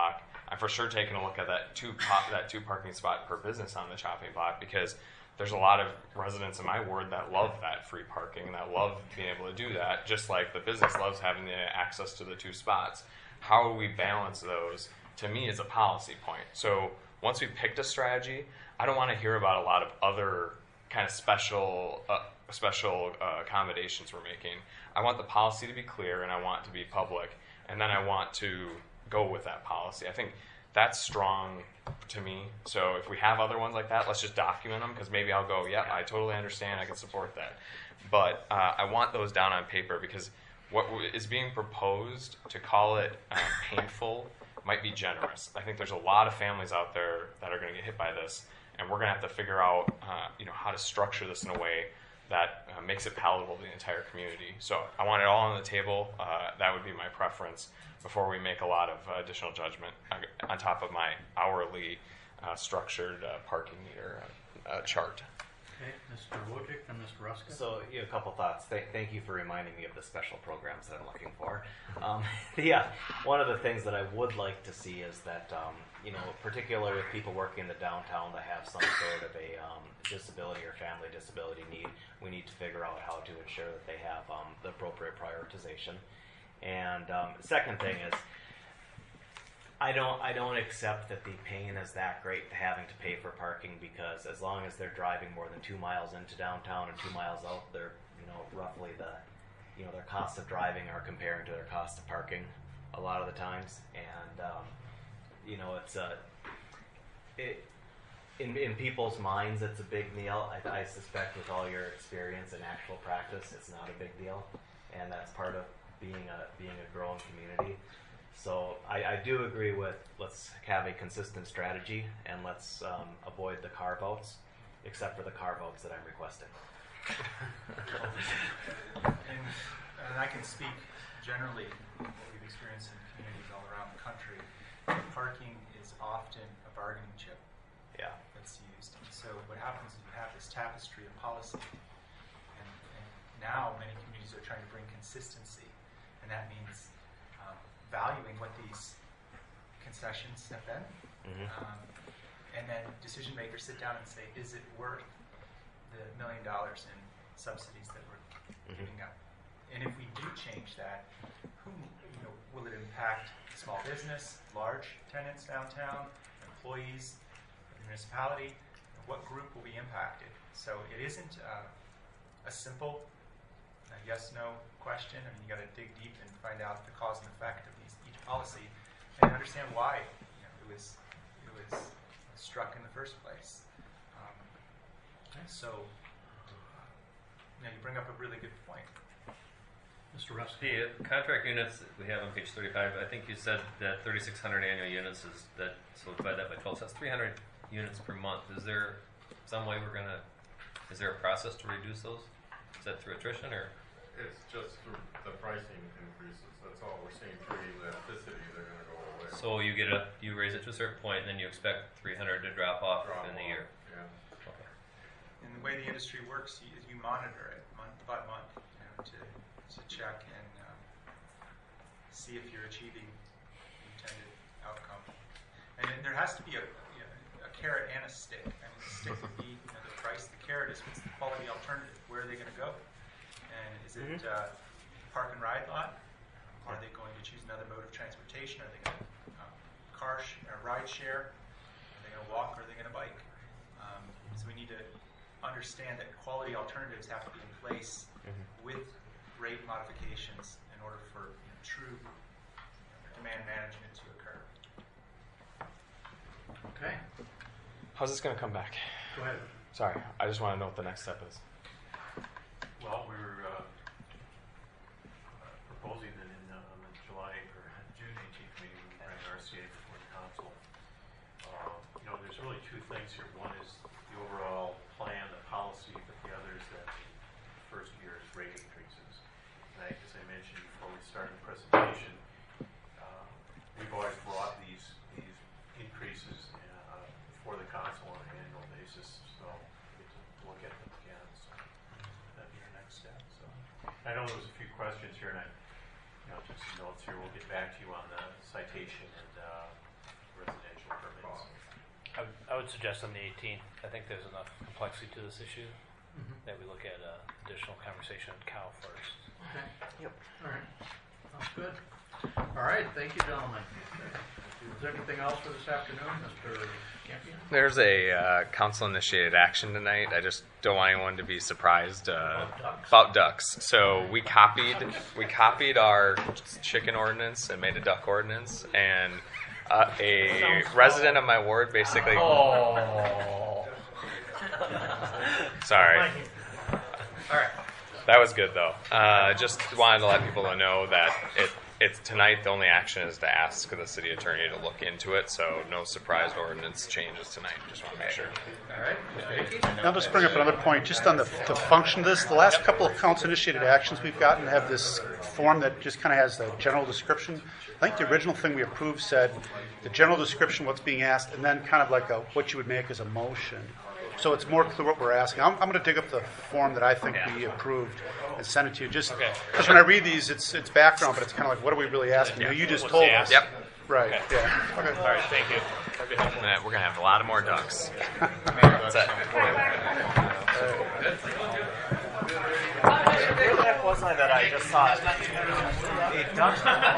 I'm for sure taking a look at that two po- that two parking spot per business on the chopping block, because there's a lot of residents in my ward that love that free parking and that love being able to do that, just like the business loves having the access to the two spots. How do we balance those, to me, is a policy point. So once we picked a strategy, I don't want to hear about a lot of other kind of special uh, special uh, accommodations we're making. I want the policy to be clear, and I want it to be public, and then I want to go with that policy. I think that's strong to me. So if we have other ones like that, let's just document them, because maybe I'll go, yeah, I totally understand, I can support that. But uh, I want those down on paper, because what w- is being proposed, to call it uh, painful, might be generous. I think there's a lot of families out there that are going to get hit by this, and we're going to have to figure out uh, you know, how to structure this in a way that uh, makes it palatable to the entire community. So I want it all on the table. Uh, that would be my preference before we make a lot of uh, additional judgment uh, on top of my hourly uh, structured uh, parking meter uh, uh, chart. Okay, Mister Wojcik and Mister Ruska. So, you know, a couple thoughts. Th- thank you for reminding me of the special programs that I'm looking for. Um, yeah, one of the things that I would like to see is that, um, you know, particularly with people working in the downtown that have some sort of a um, disability or family disability need, we need to figure out how to ensure that they have um, the appropriate prioritization. And um, second thing is, I don't I don't accept that the pain is that great having to pay for parking, because as long as they're driving more than two miles into downtown and two miles out, they're, you know, roughly the, you know, their cost of driving are comparing to their cost of parking a lot of the times. And um, you know, it's a it in in people's minds it's a big deal. I, I suspect with all your experience in actual practice, it's not a big deal, and that's part of being a being a growing community. So I, I do agree with, let's have a consistent strategy, and let's um, avoid the carve-outs, except for the carve-outs that I'm requesting. and, and I can speak generally what we've experienced in communities all around the country. Parking is often a bargaining chip Yeah. that's used. And so what happens is you have this tapestry of policy, and, and now many communities are trying to bring consistency, and that means um, valuing what these concessions have been. Mm-hmm. Um, and then decision makers sit down and say, is it worth the million dollars in subsidies that we're Mm-hmm. giving up? And if we do change that, who, you know, will it impact small business, large tenants downtown, employees, the municipality? What group will be impacted? So it isn't uh, a simple uh, yes/no question. I mean, you got to dig deep and find out the cause and effect of these, each policy, and understand why, you know, it was it was struck in the first place. Um, so, you know, you bring up a really good point. Mister Ruska. The uh, contract units that we have on page thirty-five, I think you said that thirty-six hundred annual units is that, so divide that by twelve, so that's three hundred units per month. Is there some way we're gonna, is there a process to reduce those? Is that through attrition, or? It's just through the pricing increases. That's all we're seeing through elasticity. They're going to go away. So you get a, you raise it to a certain point, and then you expect three hundred to drop off Drop in the off, year. Yeah. Okay. And the way the industry works, you, you monitor it month by month, you know, to to check and um, see if you're achieving the intended outcome. And then there has to be a, you know, a carrot and a stick. I mean, the stick would be, you know, the price. The carrot is, what's the quality alternative? Where are they going to go? And is it uh, park and ride lot? Are they going to choose another mode of transportation? Are they going to um, car sh- or ride share? Are they going to walk, or are they going to bike? Um, so we need to understand that quality alternatives have to be in place Mm-hmm. with rate modifications in order for, you know, true demand management to occur. Okay. How's this going to come back? Go ahead. Sorry, I just want to know what the next step is. Well, we were uh, uh, proposing that in uh, on the July or June eighteenth meeting, we bring R C A before the council. Uh, you know, there's really two things here. One is the overall plan, the policy, but the other is that the first year's rate increases. And I, as I mentioned before we started the presentation, uh, we've always brought these these increases uh, before the council on an annual basis, so we get to look at them again. So that'd be our next step. So I know there was a few questions here, and I, you know, took some notes here. We'll get back to you on the citation and uh, would suggest on the eighteenth. I think there's enough complexity to this issue Mhm. that we look at uh, additional conversation on cow first. Okay. Yep. All right. Sounds good. All right. Thank you, gentlemen. Is there anything else for this afternoon, Mister Campion? There's a uh, council-initiated action tonight. I just don't want anyone to be surprised uh, About ducks? about ducks. So we copied we copied our chicken ordinance and made a duck ordinance, and uh, a resident of my ward basically. Oh. Sorry. All right. That was good though. Uh, just wanted to let people know that it it's tonight. The only action is to ask the city attorney to look into it. So no surprise ordinance changes tonight. Just want to make sure. All right. Mister Hickey? I'll just bring up another point, just on the, the function of this. The last couple of council-initiated actions we've gotten have this form that just kind of has the general description. I think the original thing we approved said the general description, what's being asked, and then kind of like a, what you would make as a motion. So it's more clear what we're asking. I'm, I'm going to dig up the form that I think we approved and send it to you. Just because when I read these, it's it's background, but it's kind of like, what are we really asking? You know, you just What's told the us. ask? Yep. Right. Okay. Yeah. Okay. All right, thank you. That'd be helpful. We're gonna have a lot of more ducks. That's it. Where the heck was I that I just saw a duck?